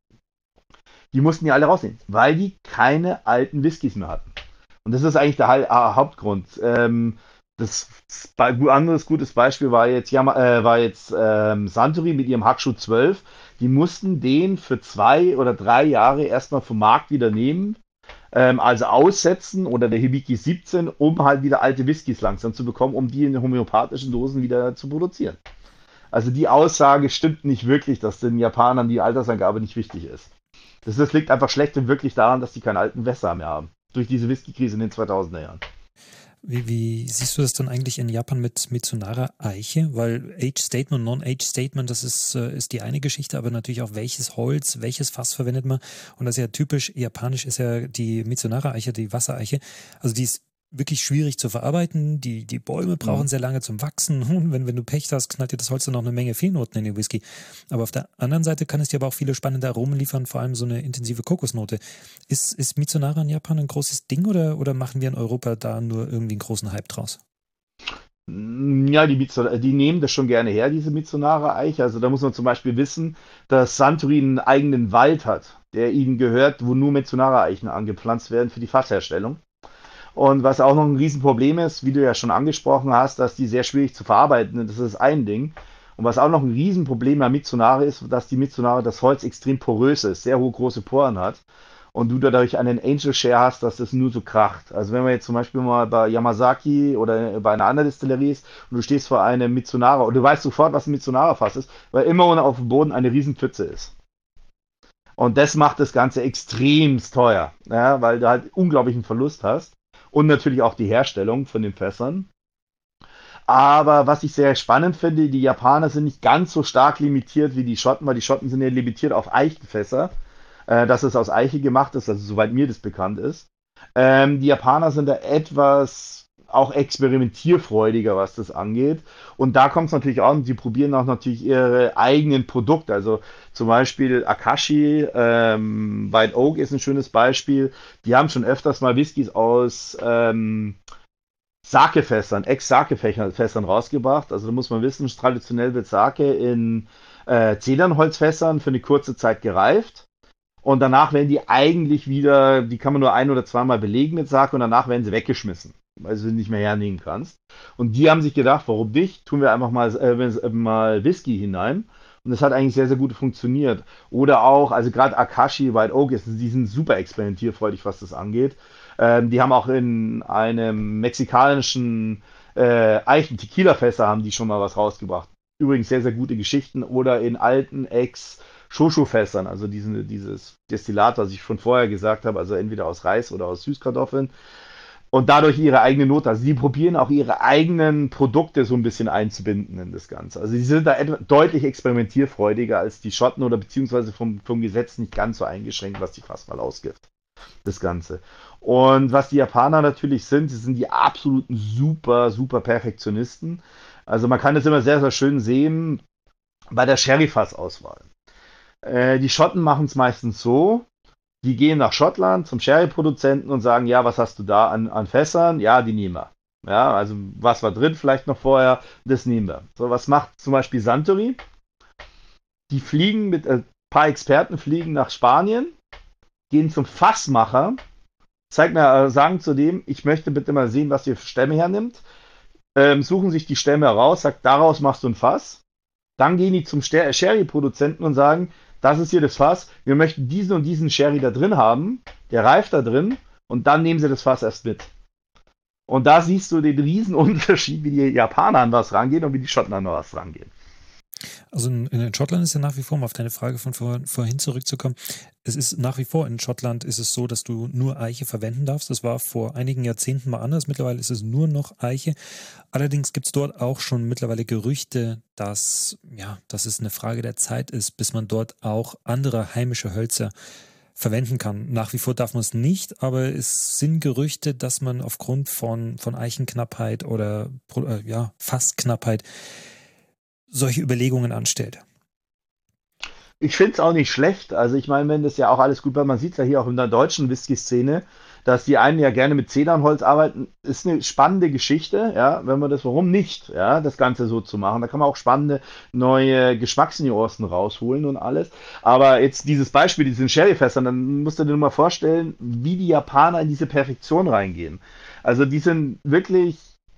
Die mussten die alle rausnehmen, weil die keine alten Whiskys mehr hatten. Und das ist eigentlich der Ha- Hauptgrund. Ähm, das ein anderes gutes Beispiel war jetzt, Yama, äh, war jetzt ähm, Suntory mit ihrem Hakushu zwölf. Die mussten den für zwei oder drei Jahre erstmal vom Markt wieder nehmen, ähm, also aussetzen oder der Hibiki siebzehn, um halt wieder alte Whiskys langsam zu bekommen, um die in homöopathischen Dosen wieder zu produzieren. Also die Aussage stimmt nicht wirklich, dass den Japanern die Altersangabe nicht wichtig ist. Das, das liegt einfach schlecht und wirklich daran, dass die keine alten Wässer mehr haben. Durch diese Whisky-Krise in den zweitausender Jahren. Wie, wie siehst du das dann eigentlich in Japan mit Mitsunara Eiche? Weil Age-Statement und Non-Age-Statement, das ist, äh, ist die eine Geschichte, aber natürlich auch welches Holz, welches Fass verwendet man. Und das ist ja typisch japanisch, ist ja die Mitsunara Eiche, die Wassereiche. Also die ist wirklich schwierig zu verarbeiten. Die, die Bäume brauchen Mhm. sehr lange zum Wachsen. Und wenn, wenn du Pech hast, knallt dir das Holz dann noch eine Menge Fehlnoten in den Whisky. Aber auf der anderen Seite kann es dir aber auch viele spannende Aromen liefern, vor allem so eine intensive Kokosnote. Ist, ist Mitsunara in Japan ein großes Ding oder, oder machen wir in Europa da nur irgendwie einen großen Hype draus? Ja, die, Mitsu- die nehmen das schon gerne her, diese Mitsunara-Eiche. Also da muss man zum Beispiel wissen, dass Suntory einen eigenen Wald hat, der ihnen gehört, wo nur Mitsunara-Eichen angepflanzt werden für die Fassherstellung. Und was auch noch ein Riesenproblem ist, wie du ja schon angesprochen hast, dass die sehr schwierig zu verarbeiten sind. Das ist ein Ding. Und was auch noch ein Riesenproblem bei Mitsunare ist, dass die Mitsunare das Holz extrem porös ist, sehr hohe große Poren hat. Und du dadurch einen Angel Share hast, dass es nur so kracht. Also wenn man jetzt zum Beispiel mal bei Yamazaki oder bei einer anderen Distillerie ist und du stehst vor einem Mitsunara und du weißt sofort, was ein Mitsunara-Fass ist, weil immer unten auf dem Boden eine Riesenpfütze ist. Und das macht das Ganze extrem teuer, ja, weil du halt unglaublichen Verlust hast. Und natürlich auch die Herstellung von den Fässern. Aber was ich sehr spannend finde, die Japaner sind nicht ganz so stark limitiert wie die Schotten, weil die Schotten sind ja limitiert auf Eichenfässer, äh, dass es aus Eiche gemacht ist, also soweit mir das bekannt ist. Ähm, die Japaner sind da etwas auch experimentierfreudiger, was das angeht. Und da kommt es natürlich auch, und sie probieren auch natürlich ihre eigenen Produkte. Also zum Beispiel Akashi, ähm, White Oak ist ein schönes Beispiel. Die haben schon öfters mal Whiskys aus ähm, Sake-Fässern, Ex-Sake-Fässern rausgebracht. Also da muss man wissen, traditionell wird Sake in äh, Zedernholzfässern für eine kurze Zeit gereift. Und danach werden die eigentlich wieder, die kann man nur ein oder zweimal belegen mit Sake und danach werden sie weggeschmissen, weil du sie nicht mehr hernehmen kannst. Und die haben sich gedacht, warum nicht? Tun wir einfach mal, äh, mal Whisky hinein. Und das hat eigentlich sehr, sehr gut funktioniert. Oder auch, also gerade Akashi, White Oak, ist, die sind super experimentierfreudig, was das angeht. Ähm, die haben auch in einem mexikanischen äh, Eichen-Tequila-Fässer haben die schon mal was rausgebracht. Übrigens sehr, sehr gute Geschichten. Oder in alten Ex-Shoshu-Fässern, also diesen, dieses Destillat, was ich schon vorher gesagt habe, also entweder aus Reis oder aus Süßkartoffeln. und dadurch ihre eigene Note. Also die probieren auch ihre eigenen Produkte so ein bisschen einzubinden in das Ganze. Also die sind da etwa deutlich experimentierfreudiger als die Schotten oder beziehungsweise vom, vom Gesetz nicht ganz so eingeschränkt, was die Fassmalausgift, das Ganze. Und was die Japaner natürlich sind, sie sind die absoluten super, super Perfektionisten. Also man kann das immer sehr, sehr schön sehen bei der Sherry-Fass-Auswahl. Äh, die Schotten machen es meistens so, die gehen nach Schottland zum Sherry-Produzenten und sagen, ja, was hast du da an, an Fässern? Ja, die nehmen wir. Ja, also was war drin vielleicht noch vorher, das nehmen wir. So, was macht zum Beispiel Suntory? Die fliegen mit, ein äh, paar Experten fliegen nach Spanien, gehen zum Fassmacher, zeig mir, äh, sagen zu dem, ich möchte bitte mal sehen, was ihr für Stämme hernimmt, ähm, suchen sich die Stämme heraus, sagt, daraus machst du ein Fass. Dann gehen die zum Sherry-Produzenten und sagen, das ist hier das Fass, wir möchten diesen und diesen Sherry da drin haben, der reift da drin und dann nehmen sie das Fass erst mit. Und da siehst du den riesen Unterschied, wie die Japaner an was rangehen und wie die Schotten an was rangehen. Also in, in Schottland ist ja nach wie vor, um auf deine Frage von vor, vorhin zurückzukommen, es ist nach wie vor in Schottland ist es so, dass du nur Eiche verwenden darfst. Das war vor einigen Jahrzehnten mal anders. Mittlerweile ist es nur noch Eiche. Allerdings gibt es dort auch schon mittlerweile Gerüchte, dass, ja, dass es eine Frage der Zeit ist, bis man dort auch andere heimische Hölzer verwenden kann. Nach wie vor darf man es nicht, aber es sind Gerüchte, dass man aufgrund von, von Eichenknappheit oder äh, ja, Fassknappheit solche Überlegungen anstellt. Ich finde es auch nicht schlecht. Also ich meine, wenn das ja auch alles gut war, man sieht es ja hier auch in der deutschen Whisky-Szene, dass die einen ja gerne mit Zedernholz arbeiten, ist eine spannende Geschichte, ja, wenn man das, warum nicht, ja, das Ganze so zu machen. Da kann man auch spannende neue Geschmacksnuancen rausholen und alles. Aber jetzt dieses Beispiel, diesen Sherryfässern, dann musst du dir nur mal vorstellen, wie die Japaner in diese Perfektion reingehen. Also die sind wirklich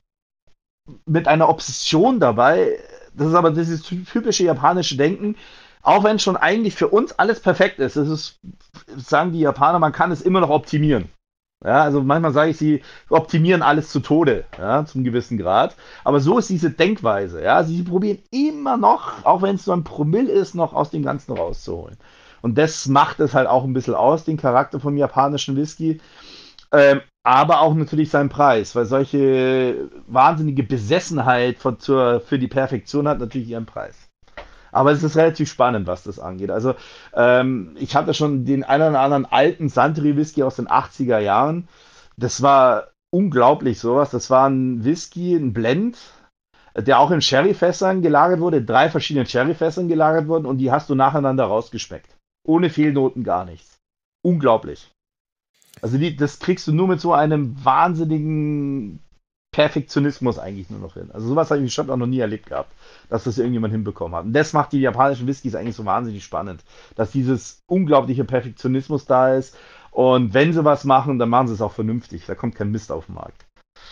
mit einer Obsession dabei. Das ist aber dieses typische japanische Denken. Auch wenn schon eigentlich für uns alles perfekt ist, das ist, sagen die Japaner, man kann es immer noch optimieren. Ja, also manchmal sage ich, sie optimieren alles zu Tode, ja, zum gewissen Grad. Aber so ist diese Denkweise. Ja, sie probieren immer noch, auch wenn es nur ein Promille ist, noch aus dem Ganzen rauszuholen. Und das macht es halt auch ein bisschen aus, den Charakter vom japanischen Whisky. Ähm, aber auch natürlich seinen Preis, weil solche wahnsinnige Besessenheit von, zur, für die Perfektion hat natürlich ihren Preis. Aber es ist relativ spannend, was das angeht. Also ähm, ich hatte schon den einen oder anderen alten Suntory Whisky aus den achtziger Jahren. Das war unglaublich sowas. Das war ein Whisky, ein Blend, der auch in Sherryfässern gelagert wurde, in drei verschiedenen Sherryfässern gelagert wurden und die hast du nacheinander rausgeschmeckt. Ohne Fehlnoten, gar nichts. Unglaublich. Also die, das kriegst du nur mit so einem wahnsinnigen Perfektionismus eigentlich nur noch hin. Also sowas habe ich in Schottland auch noch nie erlebt gehabt, dass das irgendjemand hinbekommen hat. Und das macht die japanischen Whiskys eigentlich so wahnsinnig spannend, dass dieses unglaubliche Perfektionismus da ist und wenn sie was machen, dann machen sie es auch vernünftig. Da kommt kein Mist auf den Markt.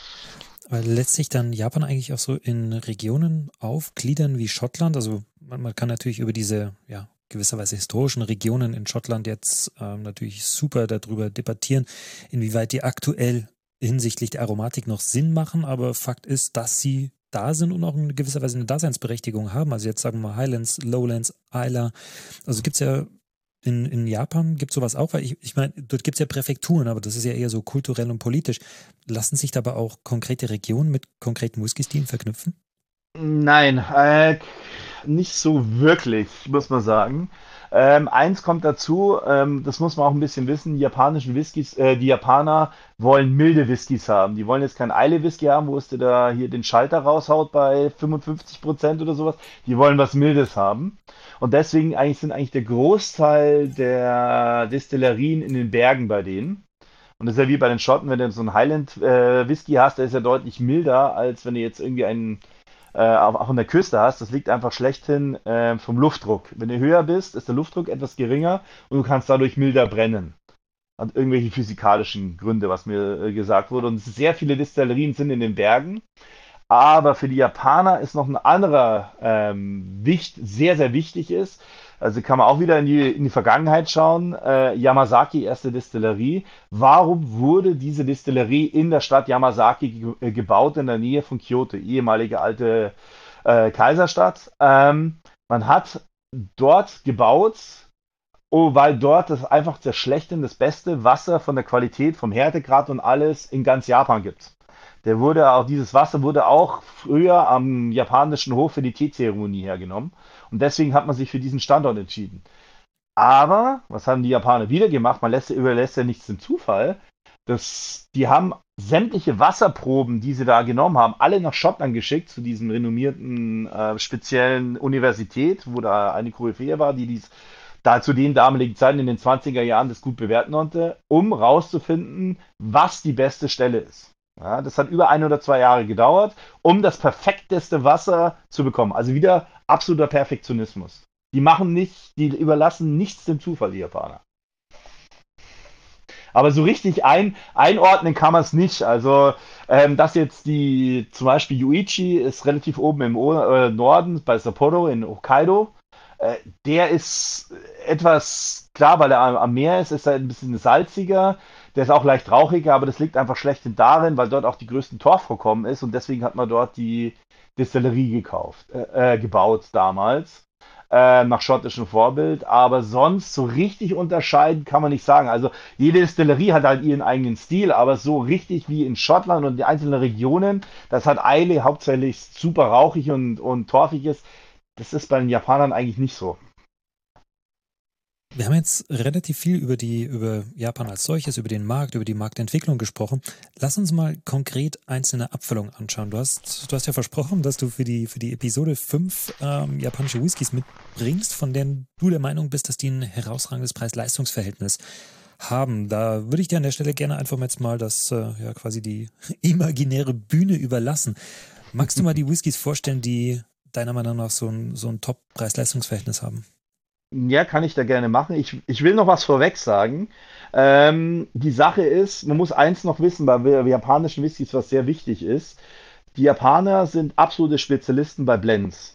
Aber lässt sich dann Japan eigentlich auch so in Regionen aufgliedern wie Schottland? Also man, man kann natürlich über diese, ja, gewisserweise historischen Regionen in Schottland jetzt ähm, natürlich super darüber debattieren, inwieweit die aktuell hinsichtlich der Aromatik noch Sinn machen, aber Fakt ist, dass sie da sind und auch in gewisser Weise eine Daseinsberechtigung haben. Also jetzt sagen wir mal Highlands, Lowlands, Isla. Also gibt es ja in, in Japan gibt es sowas auch, weil ich, ich meine, dort gibt es ja Präfekturen, aber das ist ja eher so kulturell und politisch. Lassen sich dabei auch konkrete Regionen mit konkreten Whisky-Stilen verknüpfen? Nein, äh, nicht so wirklich, muss man sagen. Ähm, eins kommt dazu, ähm, das muss man auch ein bisschen wissen, die japanischen Whiskys, äh, die Japaner wollen milde Whiskys haben. Die wollen jetzt kein Eile-Whisky haben, wo es dir da hier den Schalter raushaut bei fünfundfünfzig Prozent oder sowas. Die wollen was Mildes haben. Und deswegen eigentlich sind eigentlich der Großteil der Destillerien in den Bergen bei denen. Und das ist ja wie bei den Schotten, wenn du so einen Highland äh, Whisky hast, der ist ja deutlich milder, als wenn du jetzt irgendwie einen äh, auch auch an der Küste hast. Das liegt einfach schlechthin äh, vom Luftdruck. Wenn du höher bist, ist der Luftdruck etwas geringer und du kannst dadurch milder brennen. Hat irgendwelche physikalischen Gründe, was mir äh, gesagt wurde. Und sehr viele Destillerien sind in den Bergen. Aber für die Japaner ist noch ein anderer ähm, Wicht, sehr, sehr wichtig ist. Also kann man auch wieder in die, in die Vergangenheit schauen. Äh, Yamazaki, erste Destillerie. Warum wurde diese Destillerie in der Stadt Yamazaki ge äh, gebaut, in der Nähe von Kyoto, ehemalige alte äh, Kaiserstadt? Ähm, man hat dort gebaut, Oh, weil dort das einfach das schlechte und das beste Wasser von der Qualität, vom Härtegrad und alles in ganz Japan gibt. Der wurde auch, dieses Wasser wurde auch früher am japanischen Hof für die Teezeremonie hergenommen. Und deswegen hat man sich für diesen Standort entschieden. Aber, was haben die Japaner wieder gemacht? Man lässt, überlässt ja nichts dem Zufall. Das, die haben sämtliche Wasserproben, die sie da genommen haben, alle nach Schottland geschickt, zu diesem renommierten äh, speziellen Universität, wo da eine Koryphäe war, die dies da zu den damaligen Zeiten in den zwanziger Jahren das gut bewerten konnte, um rauszufinden, was die beste Stelle ist. Ja, das hat über ein oder zwei Jahre gedauert, um das perfekteste Wasser zu bekommen. Also wieder absoluter Perfektionismus. Die machen nicht, die überlassen nichts dem Zufall, die Japaner. Aber so richtig ein, einordnen kann man es nicht. Also, ähm, dass jetzt die, zum Beispiel Yuichi ist relativ oben im o äh, Norden bei Sapporo in Hokkaido. Äh, der ist etwas, klar, weil er am, am Meer ist, ist er ein bisschen salziger. Der ist auch leicht rauchiger, aber das liegt einfach schlecht darin, weil dort auch die größten Torfvorkommen ist und deswegen hat man dort die Destillerie gekauft, äh, äh, gebaut damals äh, nach schottischem Vorbild, aber sonst so richtig unterscheiden kann man nicht sagen. Also jede Destillerie hat halt ihren eigenen Stil, aber so richtig wie in Schottland und die einzelnen Regionen, das hat Eile hauptsächlich super rauchig und, und torfig ist, das ist bei den Japanern eigentlich nicht so. Wir haben jetzt relativ viel über die, über Japan als solches, über den Markt, über die Marktentwicklung gesprochen. Lass uns mal konkret einzelne Abfüllungen anschauen. Du hast, du hast ja versprochen, dass du für die, für die Episode fünf ähm, japanische Whiskys mitbringst, von denen du der Meinung bist, dass die ein herausragendes Preis-Leistungs-Verhältnis haben. Da würde ich dir an der Stelle gerne einfach jetzt mal das, äh, ja, quasi die imaginäre Bühne überlassen. Magst du mal die Whiskys vorstellen, die deiner Meinung nach so ein, so ein Top-Preis-Leistungs-Verhältnis haben? Ja, kann ich da gerne machen. Ich, ich will noch was vorweg sagen. Ähm, die Sache ist, man muss eins noch wissen, bei wir- japanischen Whiskys, was sehr wichtig ist. Die Japaner sind absolute Spezialisten bei Blends.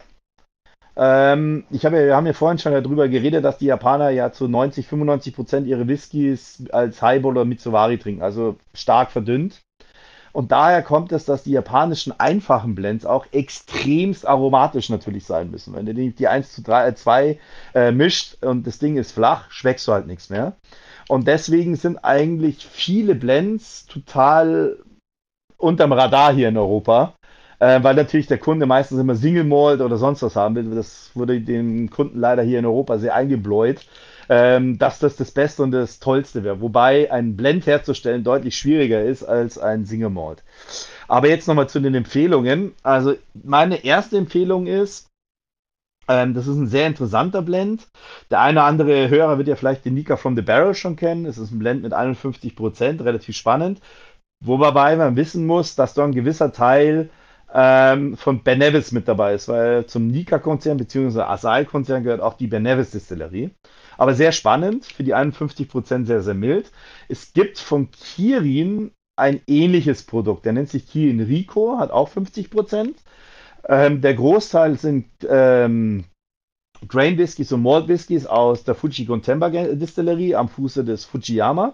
Ähm, ich habe ja, wir haben ja vorhin schon darüber geredet, dass die Japaner ja zu neunzig, fünfundneunzig Prozent ihre Whiskys als Highball oder Mitsuvari trinken, also stark verdünnt. Und daher kommt es, dass die japanischen einfachen Blends auch extremst aromatisch natürlich sein müssen. Wenn du die, die eins zu drei, äh, zwei äh, mischt und das Ding ist flach, schmeckst du halt nichts mehr. Und deswegen sind eigentlich viele Blends total unterm Radar hier in Europa. Äh, weil natürlich der Kunde meistens immer Single Malt oder sonst was haben will. Das wurde den Kunden leider hier in Europa sehr eingebläut, ähm, dass das das Beste und das Tollste wäre. Wobei ein Blend herzustellen deutlich schwieriger ist als ein Single Malt. Aber jetzt nochmal zu den Empfehlungen. Also meine erste Empfehlung ist, ähm, das ist ein sehr interessanter Blend. Der eine oder andere Hörer wird ja vielleicht den Nika from the Barrel schon kennen. Es ist ein Blend mit einundfünfzig Prozent, relativ spannend. Wobei man wissen muss, dass da ein gewisser Teil ähm, von Ben Nevis mit dabei ist, weil zum Nika-Konzern bzw. Asahi-Konzern gehört auch die Ben Nevis Distillerie. Aber sehr spannend, für die einundfünfzig Prozent sehr, sehr mild. Es gibt von Kirin ein ähnliches Produkt, der nennt sich Kirin Rico, hat auch fünfzig Prozent. Ähm, der Großteil sind ähm, Grain Whiskys und Malt Whiskys aus der Fuji Gotemba Distillerie am Fuße des Fujiyama.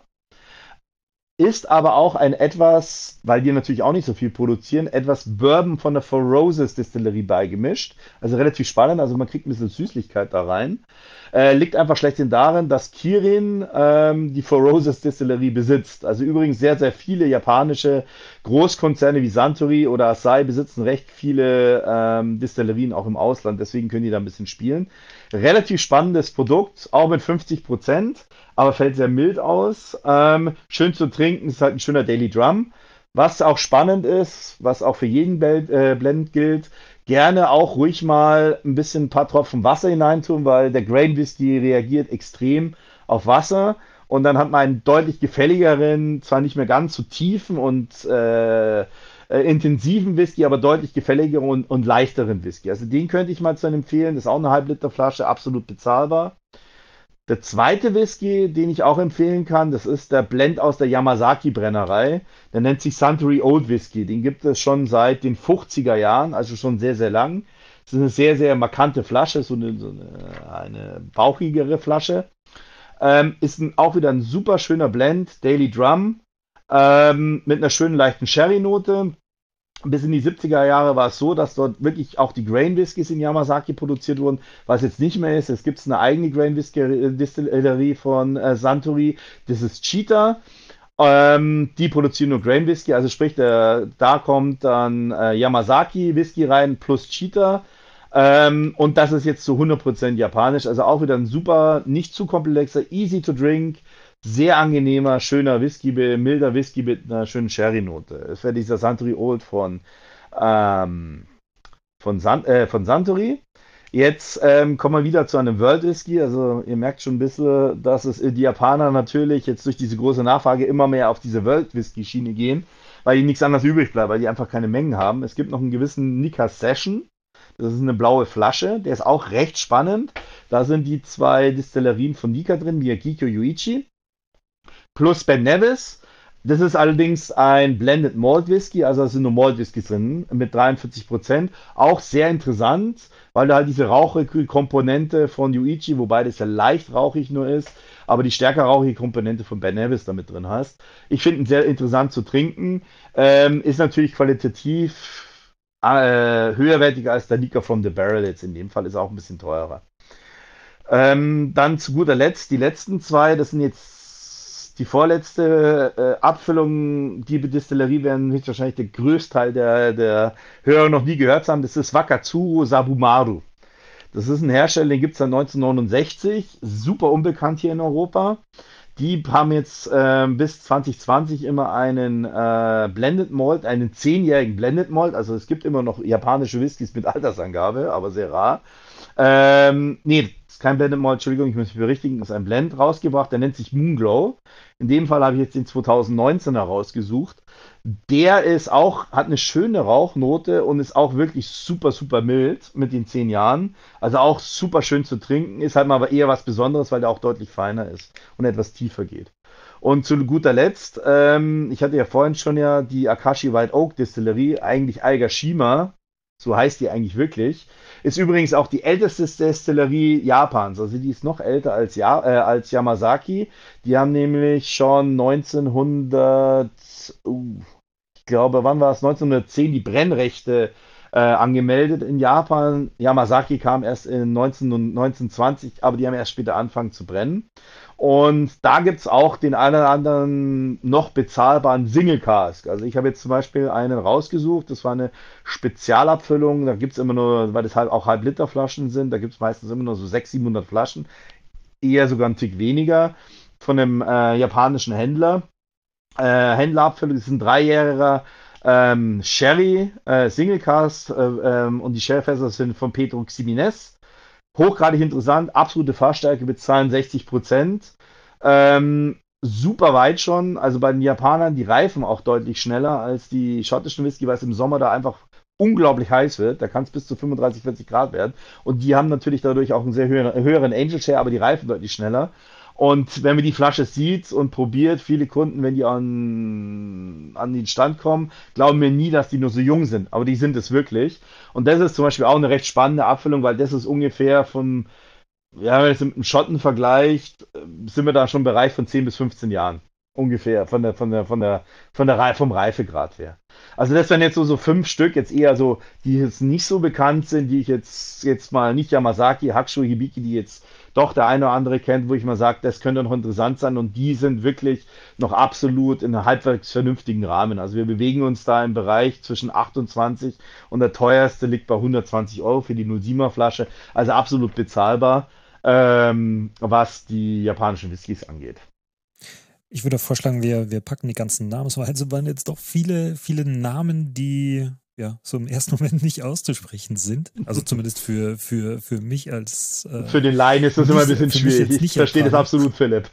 Ist aber auch ein etwas, weil die natürlich auch nicht so viel produzieren, etwas Bourbon von der Four Roses Distillerie beigemischt. Also relativ spannend, also man kriegt ein bisschen Süßlichkeit da rein. Äh, liegt einfach schlechthin darin, dass Kirin ähm, die Four Roses Distillerie besitzt. Also übrigens sehr, sehr viele japanische Großkonzerne wie Suntory oder Asahi besitzen recht viele ähm, Distillerien auch im Ausland, deswegen können die da ein bisschen spielen. Relativ spannendes Produkt, auch mit fünfzig Prozent, aber fällt sehr mild aus. Ähm, schön zu trinken, ist halt ein schöner Daily Drum. Was auch spannend ist, was auch für jeden Blend, äh, Blend gilt, gerne auch ruhig mal ein bisschen ein paar Tropfen Wasser hineintun, weil der Grain Whisky reagiert extrem auf Wasser und dann hat man einen deutlich gefälligeren, zwar nicht mehr ganz so tiefen und äh, äh, intensiven Whisky, aber deutlich gefälligeren und, und leichteren Whisky. Also den könnte ich mal zu empfehlen, das ist auch eine Halb-Liter Flasche, absolut bezahlbar. Der zweite Whisky, den ich auch empfehlen kann, das ist der Blend aus der Yamazaki-Brennerei. Der nennt sich Suntory Old Whisky. Den gibt es schon seit den fünfziger Jahren, also schon sehr, sehr lang. Das ist eine sehr, sehr markante Flasche, so eine, so eine, eine bauchigere Flasche. Ähm, ist ein, auch wieder ein super schöner Blend, Daily Drum, ähm, mit einer schönen leichten Sherry-Note. Bis in die siebziger Jahre war es so, dass dort wirklich auch die Grain Whiskys in Yamazaki produziert wurden, was jetzt nicht mehr ist. Es gibt eine eigene Grain Whisky Distillerie von äh, Suntory, das ist Cheetah. Ähm, die produzieren nur Grain Whisky, also sprich, der, da kommt dann äh, Yamazaki Whisky rein plus Cheetah. Ähm, und das ist jetzt zu hundert Prozent japanisch, also auch wieder ein super, nicht zu komplexer, easy to drink, sehr angenehmer, schöner Whisky, milder Whisky mit einer schönen Sherry-Note. Das wäre dieser Suntory Old von, ähm, von, San, äh, von Suntory. Jetzt ähm, kommen wir wieder zu einem World Whisky. Also ihr merkt schon ein bisschen, dass es die Japaner natürlich jetzt durch diese große Nachfrage immer mehr auf diese World Whisky Schiene gehen, weil ihnen nichts anderes übrig bleibt, weil die einfach keine Mengen haben. Es gibt noch einen gewissen Nikka Session. Das ist eine blaue Flasche. Der ist auch recht spannend. Da sind die zwei Distillerien von Nikka drin, Miyagikyo Yuichi plus Ben Nevis. Das ist allerdings ein Blended Malt Whisky, also da sind nur Malt Whiskys drin mit dreiundvierzig Prozent. Auch sehr interessant, weil da halt diese rauchige Komponente von Yuichi, wobei das ja leicht rauchig nur ist, aber die stärker rauchige Komponente von Ben Nevis damit drin hast. Ich finde ihn sehr interessant zu trinken. Ähm, ist natürlich qualitativ äh, höherwertiger als der Nikka from the Barrel jetzt. In dem Fall ist er auch ein bisschen teurer. Ähm, dann zu guter Letzt, die letzten zwei, das sind jetzt die vorletzte äh, Abfüllung, die Distillerie werden wahrscheinlich der Größteil der, der Hörer noch nie gehört haben. Das ist Wakatsuru Sabumaru. Das ist ein Hersteller, den gibt es seit neunzehnhundertneunundsechzig. Super unbekannt hier in Europa. Die haben jetzt äh, bis zwanzig zwanzig immer einen äh, Blended Malt, einen zehnjährigen Blended Malt. Also es gibt immer noch japanische Whiskys mit Altersangabe, aber sehr rar. Ähm, nee, ist kein Blended Malt, Entschuldigung, ich muss mich berichtigen, ist ein Blend rausgebracht, der nennt sich Moonglow. In dem Fall habe ich jetzt den zweitausendneunzehner rausgesucht. Der ist auch, hat eine schöne Rauchnote und ist auch wirklich super, super mild mit den zehn Jahren. Also auch super schön zu trinken, ist halt mal aber eher was Besonderes, weil der auch deutlich feiner ist und etwas tiefer geht. Und zu guter Letzt, ähm, ich hatte ja vorhin schon ja die Akashi White Oak Distillerie, eigentlich Aigashima, so heißt die eigentlich wirklich. Ist übrigens auch die älteste Destillerie Japans. Also die ist noch älter als, ja, äh, als Yamazaki. Die haben nämlich schon neunzehnhundert, uh, ich glaube, wann war es? neunzehnhundertzehn die Brennrechte äh, angemeldet in Japan. Yamazaki kam erst in neunzehn, neunzehnhundertzwanzig, aber die haben erst später angefangen zu brennen. Und da gibt es auch den einen oder anderen noch bezahlbaren Single Cask. Also ich habe jetzt zum Beispiel einen rausgesucht, das war eine Spezialabfüllung, da gibt es immer nur, weil das halt auch Halb-Liter-Flaschen sind, da gibt es meistens immer nur so sechshundert, siebenhundert Flaschen, eher sogar ein Tick weniger, von einem äh, japanischen Händler. Äh, Händlerabfüllung, das ist ein dreijähriger ähm, Sherry, äh, Single Cask äh, ähm, und die Sherryfässer sind von Pedro Ximenez. Hochgradig interessant, absolute Fahrstärke mit zweiundsechzig Prozent. Ähm, super weit schon. Also bei den Japanern, die reifen auch deutlich schneller als die schottischen Whisky, weil es im Sommer da einfach unglaublich heiß wird. Da kann es bis zu fünfunddreißig, vierzig Grad werden. Und die haben natürlich dadurch auch einen sehr höheren, höheren Angel Share, aber die reifen deutlich schneller. Und wenn man die Flasche sieht und probiert, viele Kunden, wenn die an, an den Stand kommen, glauben mir nie, dass die nur so jung sind. Aber die sind es wirklich. Und das ist zum Beispiel auch eine recht spannende Abfüllung, weil das ist ungefähr vom, ja, wenn man das mit einem Schotten vergleicht, äh, sind wir da schon im Bereich von zehn bis fünfzehn Jahren. Ungefähr, von der, von der, von der, von der, Rei- vom Reifegrad her. Also das wären jetzt so, so fünf Stück, jetzt eher so, die jetzt nicht so bekannt sind, die ich jetzt, jetzt mal nicht Yamazaki, Hakusho, Hibiki, die jetzt doch der eine oder andere kennt, wo ich mal sage, das könnte noch interessant sein und die sind wirklich noch absolut in einem halbwegs vernünftigen Rahmen. Also wir bewegen uns da im Bereich zwischen achtundzwanzig und der teuerste liegt bei hundertzwanzig Euro für die null Komma siebener Flasche, also absolut bezahlbar, ähm, was die japanischen Whiskys angeht. Ich würde vorschlagen, wir, wir packen die ganzen Namen. Es also waren jetzt doch viele, viele Namen, die ja so im ersten Moment nicht auszusprechen sind. Also zumindest für, für, für mich als äh, Für den Laien ist das immer ein bisschen schwierig. Ich verstehe das absolut, Philipp.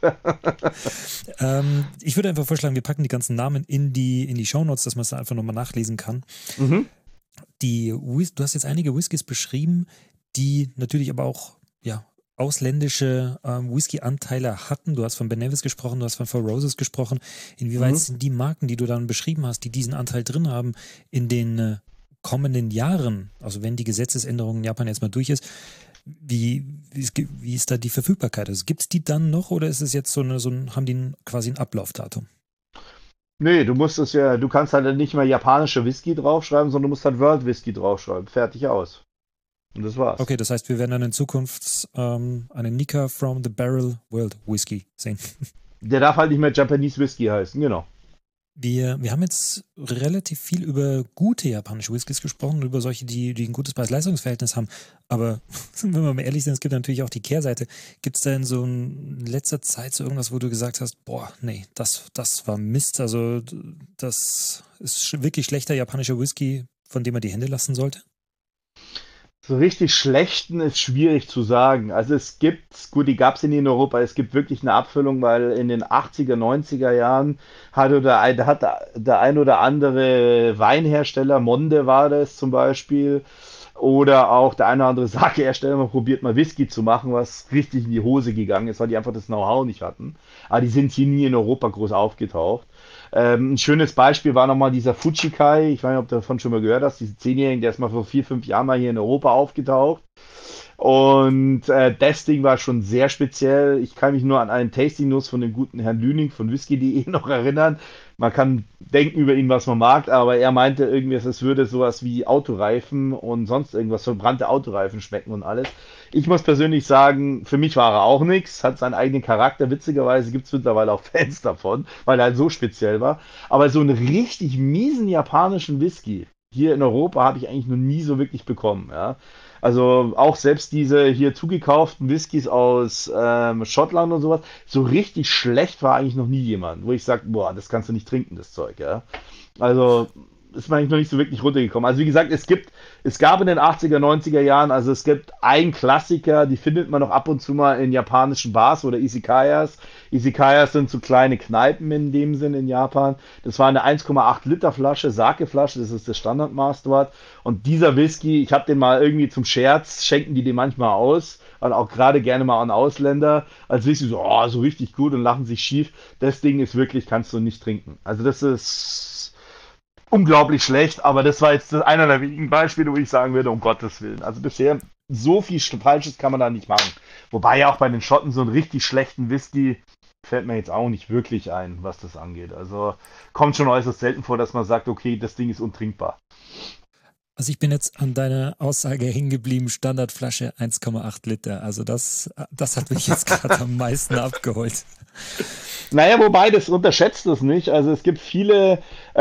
ähm, ich würde einfach vorschlagen, wir packen die ganzen Namen in die, in die Shownotes, dass man es da einfach nochmal nachlesen kann. Mhm. Die, du hast jetzt einige Whiskys beschrieben, die natürlich aber auch ja, ausländische ähm, Whisky-Anteile hatten. Du hast von Ben Nevis gesprochen, du hast von Four Roses gesprochen. Inwieweit mhm. sind die Marken, die du dann beschrieben hast, die diesen Anteil drin haben, in den äh, kommenden Jahren, also wenn die Gesetzesänderung in Japan jetzt mal durch ist, wie, wie, ist, wie ist da die Verfügbarkeit? Also gibt es die dann noch oder ist es jetzt so, eine, so ein, haben die ein, quasi ein Ablaufdatum? Nee, du musst es ja, du kannst halt nicht mehr japanische Whisky draufschreiben, sondern du musst halt World Whisky draufschreiben. Fertig aus. Und das war's. Okay, das heißt, wir werden dann in Zukunft ähm, einen Nika from the Barrel World Whisky sehen. Der darf halt nicht mehr Japanese Whisky heißen, genau. Wir, wir haben jetzt relativ viel über gute japanische Whiskys gesprochen, über solche, die, die ein gutes Preis-Leistungs-Verhältnis haben. Aber wenn wir mal ehrlich sind, es gibt natürlich auch die Kehrseite. Gibt es denn so in letzter Zeit so irgendwas, wo du gesagt hast, boah, nee, das, das war Mist. Also das ist wirklich schlechter japanischer Whisky, von dem man die Hände lassen sollte? So richtig schlechten ist schwierig zu sagen. Also es gibt, gut, die gab es in Europa, es gibt wirklich eine Abfüllung, weil in den achtziger, neunziger Jahren hat, oder, ein- hat der ein oder andere Weinhersteller, Monde war das zum Beispiel, oder auch der eine oder andere Sake-Hersteller mal probiert, mal Whisky zu machen, was richtig in die Hose gegangen ist, weil die einfach das Know-how nicht hatten. Aber die sind hier nie in Europa groß aufgetaucht. Ähm, ein schönes Beispiel war nochmal dieser Fujikai. Ich weiß nicht, ob du davon schon mal gehört hast. Diesen Zehnjährigen, der ist mal vor vier, fünf Jahren mal hier in Europa aufgetaucht. Und äh, das Ding war schon sehr speziell. Ich kann mich nur an einen Tasting-Notes von dem guten Herrn Lüning von whisky punkt de noch erinnern. Man kann denken über ihn, was man mag, aber er meinte irgendwie, es würde sowas wie Autoreifen und sonst irgendwas, verbrannte Autoreifen schmecken und alles. Ich muss persönlich sagen, für mich war er auch nichts, hat seinen eigenen Charakter. Witzigerweise gibt es mittlerweile auch Fans davon, weil er halt so speziell war. Aber so einen richtig miesen japanischen Whisky hier in Europa habe ich eigentlich noch nie so wirklich bekommen. Ja. Also auch selbst diese hier zugekauften Whiskys aus ähm, Schottland und sowas, so richtig schlecht war eigentlich noch nie jemand, wo ich sage, boah, das kannst du nicht trinken, das Zeug, ja. Also ist man eigentlich noch nicht so wirklich runtergekommen. Also wie gesagt, es gibt, es gab in den achtziger, neunziger Jahren, also es gibt einen Klassiker, die findet man noch ab und zu mal in japanischen Bars oder Izakayas. Izakayas sind so kleine Kneipen in dem Sinn in Japan. Das war eine eins Komma acht Liter Flasche, Sake-Flasche, das ist das Standardmaß dort. Und dieser Whisky, ich habe den mal irgendwie zum Scherz, schenken die den manchmal aus, und auch gerade gerne mal an Ausländer, als Whisky so, oh, so richtig gut und lachen sich schief. Das Ding ist wirklich, kannst du nicht trinken. Also das ist unglaublich schlecht, aber das war jetzt einer der wenigen Beispiele, wo ich sagen würde, um Gottes Willen. Also bisher so viel Falsches kann man da nicht machen. Wobei ja auch bei den Schotten so einen richtig schlechten Whisky fällt mir jetzt auch nicht wirklich ein, was das angeht. Also kommt schon äußerst selten vor, dass man sagt, okay, das Ding ist untrinkbar. Also ich bin jetzt an deiner Aussage hängen geblieben, Standardflasche eins Komma acht Liter. Also das, das hat mich jetzt gerade am meisten abgeholt. Naja, wobei, das unterschätzt es nicht. Also es gibt viele,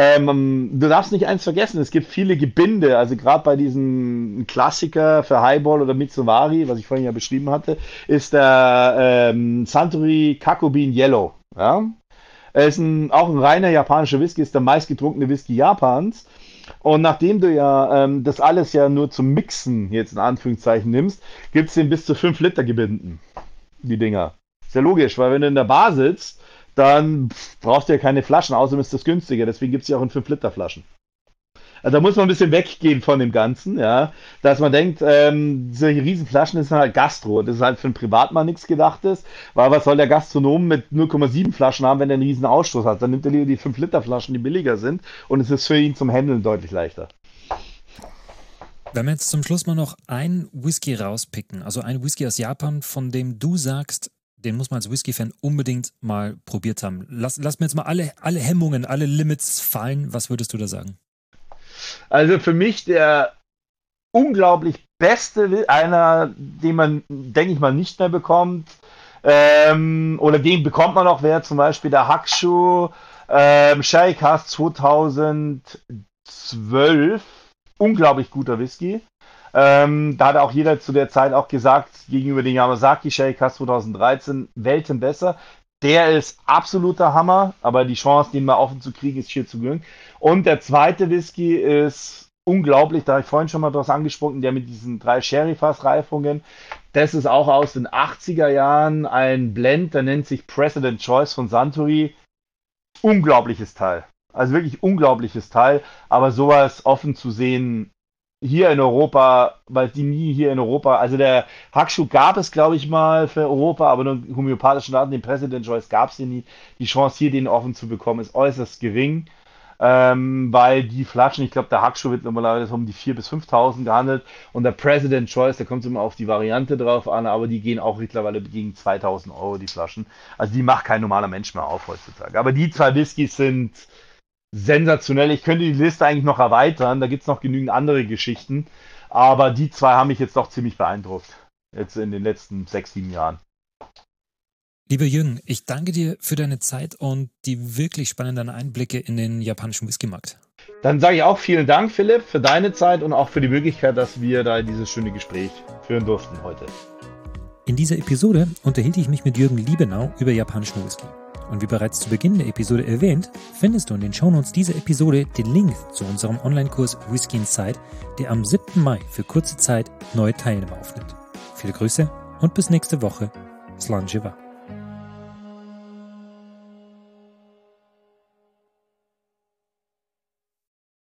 ähm, du darfst nicht eins vergessen, es gibt viele Gebinde, also gerade bei diesem Klassiker für Highball oder Mitsuvari, was ich vorhin ja beschrieben hatte, ist der ähm, Suntory Kakobin Yellow. Ja? Er ist ein, auch ein reiner japanischer Whisky, ist der meistgetrunkene Whisky Japans. Und nachdem du ja ähm, das alles ja nur zum Mixen jetzt in Anführungszeichen nimmst, gibt es den bis zu fünf Liter Gebinden, die Dinger. Ist ja logisch, weil wenn du in der Bar sitzt, dann pff, brauchst du ja keine Flaschen, außerdem ist das günstiger, deswegen gibt es ja auch in fünf Liter Flaschen. Also da muss man ein bisschen weggehen von dem Ganzen, ja, dass man denkt, ähm, solche Riesenflaschen ist halt Gastro, das ist halt für einen Privatmann nichts gedachtes, weil was soll der Gastronom mit null Komma sieben Flaschen haben, wenn er einen riesen Ausstoß hat, dann nimmt er lieber die fünf Liter Flaschen, die billiger sind und es ist für ihn zum Handeln deutlich leichter. Wenn wir jetzt zum Schluss mal noch einen Whisky rauspicken, also einen Whisky aus Japan, von dem du sagst, den muss man als Whisky-Fan unbedingt mal probiert haben. Lass, lass mir jetzt mal alle, alle Hemmungen, alle Limits fallen. Was würdest du da sagen? Also für mich der unglaublich beste, einer, den man, denke ich mal, nicht mehr bekommt, ähm, oder den bekommt man noch, wäre zum Beispiel der Hakushu ähm, Sherry Cask zweitausendzwölf. Unglaublich guter Whisky. Ähm, da hat auch jeder zu der Zeit auch gesagt, gegenüber den Yamazaki Sherry Cask zweitausenddreizehn, Welten besser. Der ist absoluter Hammer, aber die Chance, den mal offen zu kriegen, ist hier zu gering. Und der zweite Whisky ist unglaublich, da habe ich vorhin schon mal draus angesprochen, der mit diesen drei Sherry-Fass-Reifungen. Das ist auch aus den achtziger Jahren ein Blend, der nennt sich President Choice von Suntory. Unglaubliches Teil. Also wirklich unglaubliches Teil, aber sowas offen zu sehen hier in Europa, weil die nie hier in Europa, also der Hakushu gab es, glaube ich, mal für Europa, aber nur in homöopathischen Daten, den President Choice gab es hier nie. Die Chance, hier den offen zu bekommen, ist äußerst gering, ähm, weil die Flaschen, ich glaube, der Hakushu wird normalerweise um die viertausend bis fünftausend gehandelt und der President Choice, da kommt es immer auf die Variante drauf an, aber die gehen auch mittlerweile gegen zweitausend Euro die Flaschen. Also die macht kein normaler Mensch mehr auf heutzutage. Aber die zwei Whiskys sind sensationell. Ich könnte die Liste eigentlich noch erweitern. Da gibt es noch genügend andere Geschichten. Aber die zwei haben mich jetzt doch ziemlich beeindruckt. Jetzt in den letzten sechs, sieben Jahren. Lieber Jürgen, ich danke dir für deine Zeit und die wirklich spannenden Einblicke in den japanischen Whisky-Markt. Dann sage ich auch vielen Dank, Philipp, für deine Zeit und auch für die Möglichkeit, dass wir da dieses schöne Gespräch führen durften heute. In dieser Episode unterhielt ich mich mit Jürgen Liebenau über japanischen Whisky. Und wie bereits zu Beginn der Episode erwähnt, findest du in den Shownotes dieser Episode den Link zu unserem Online-Kurs Whisky Inside, der am siebten Mai für kurze Zeit neue Teilnehmer aufnimmt. Viele Grüße und bis nächste Woche. Slanjeva.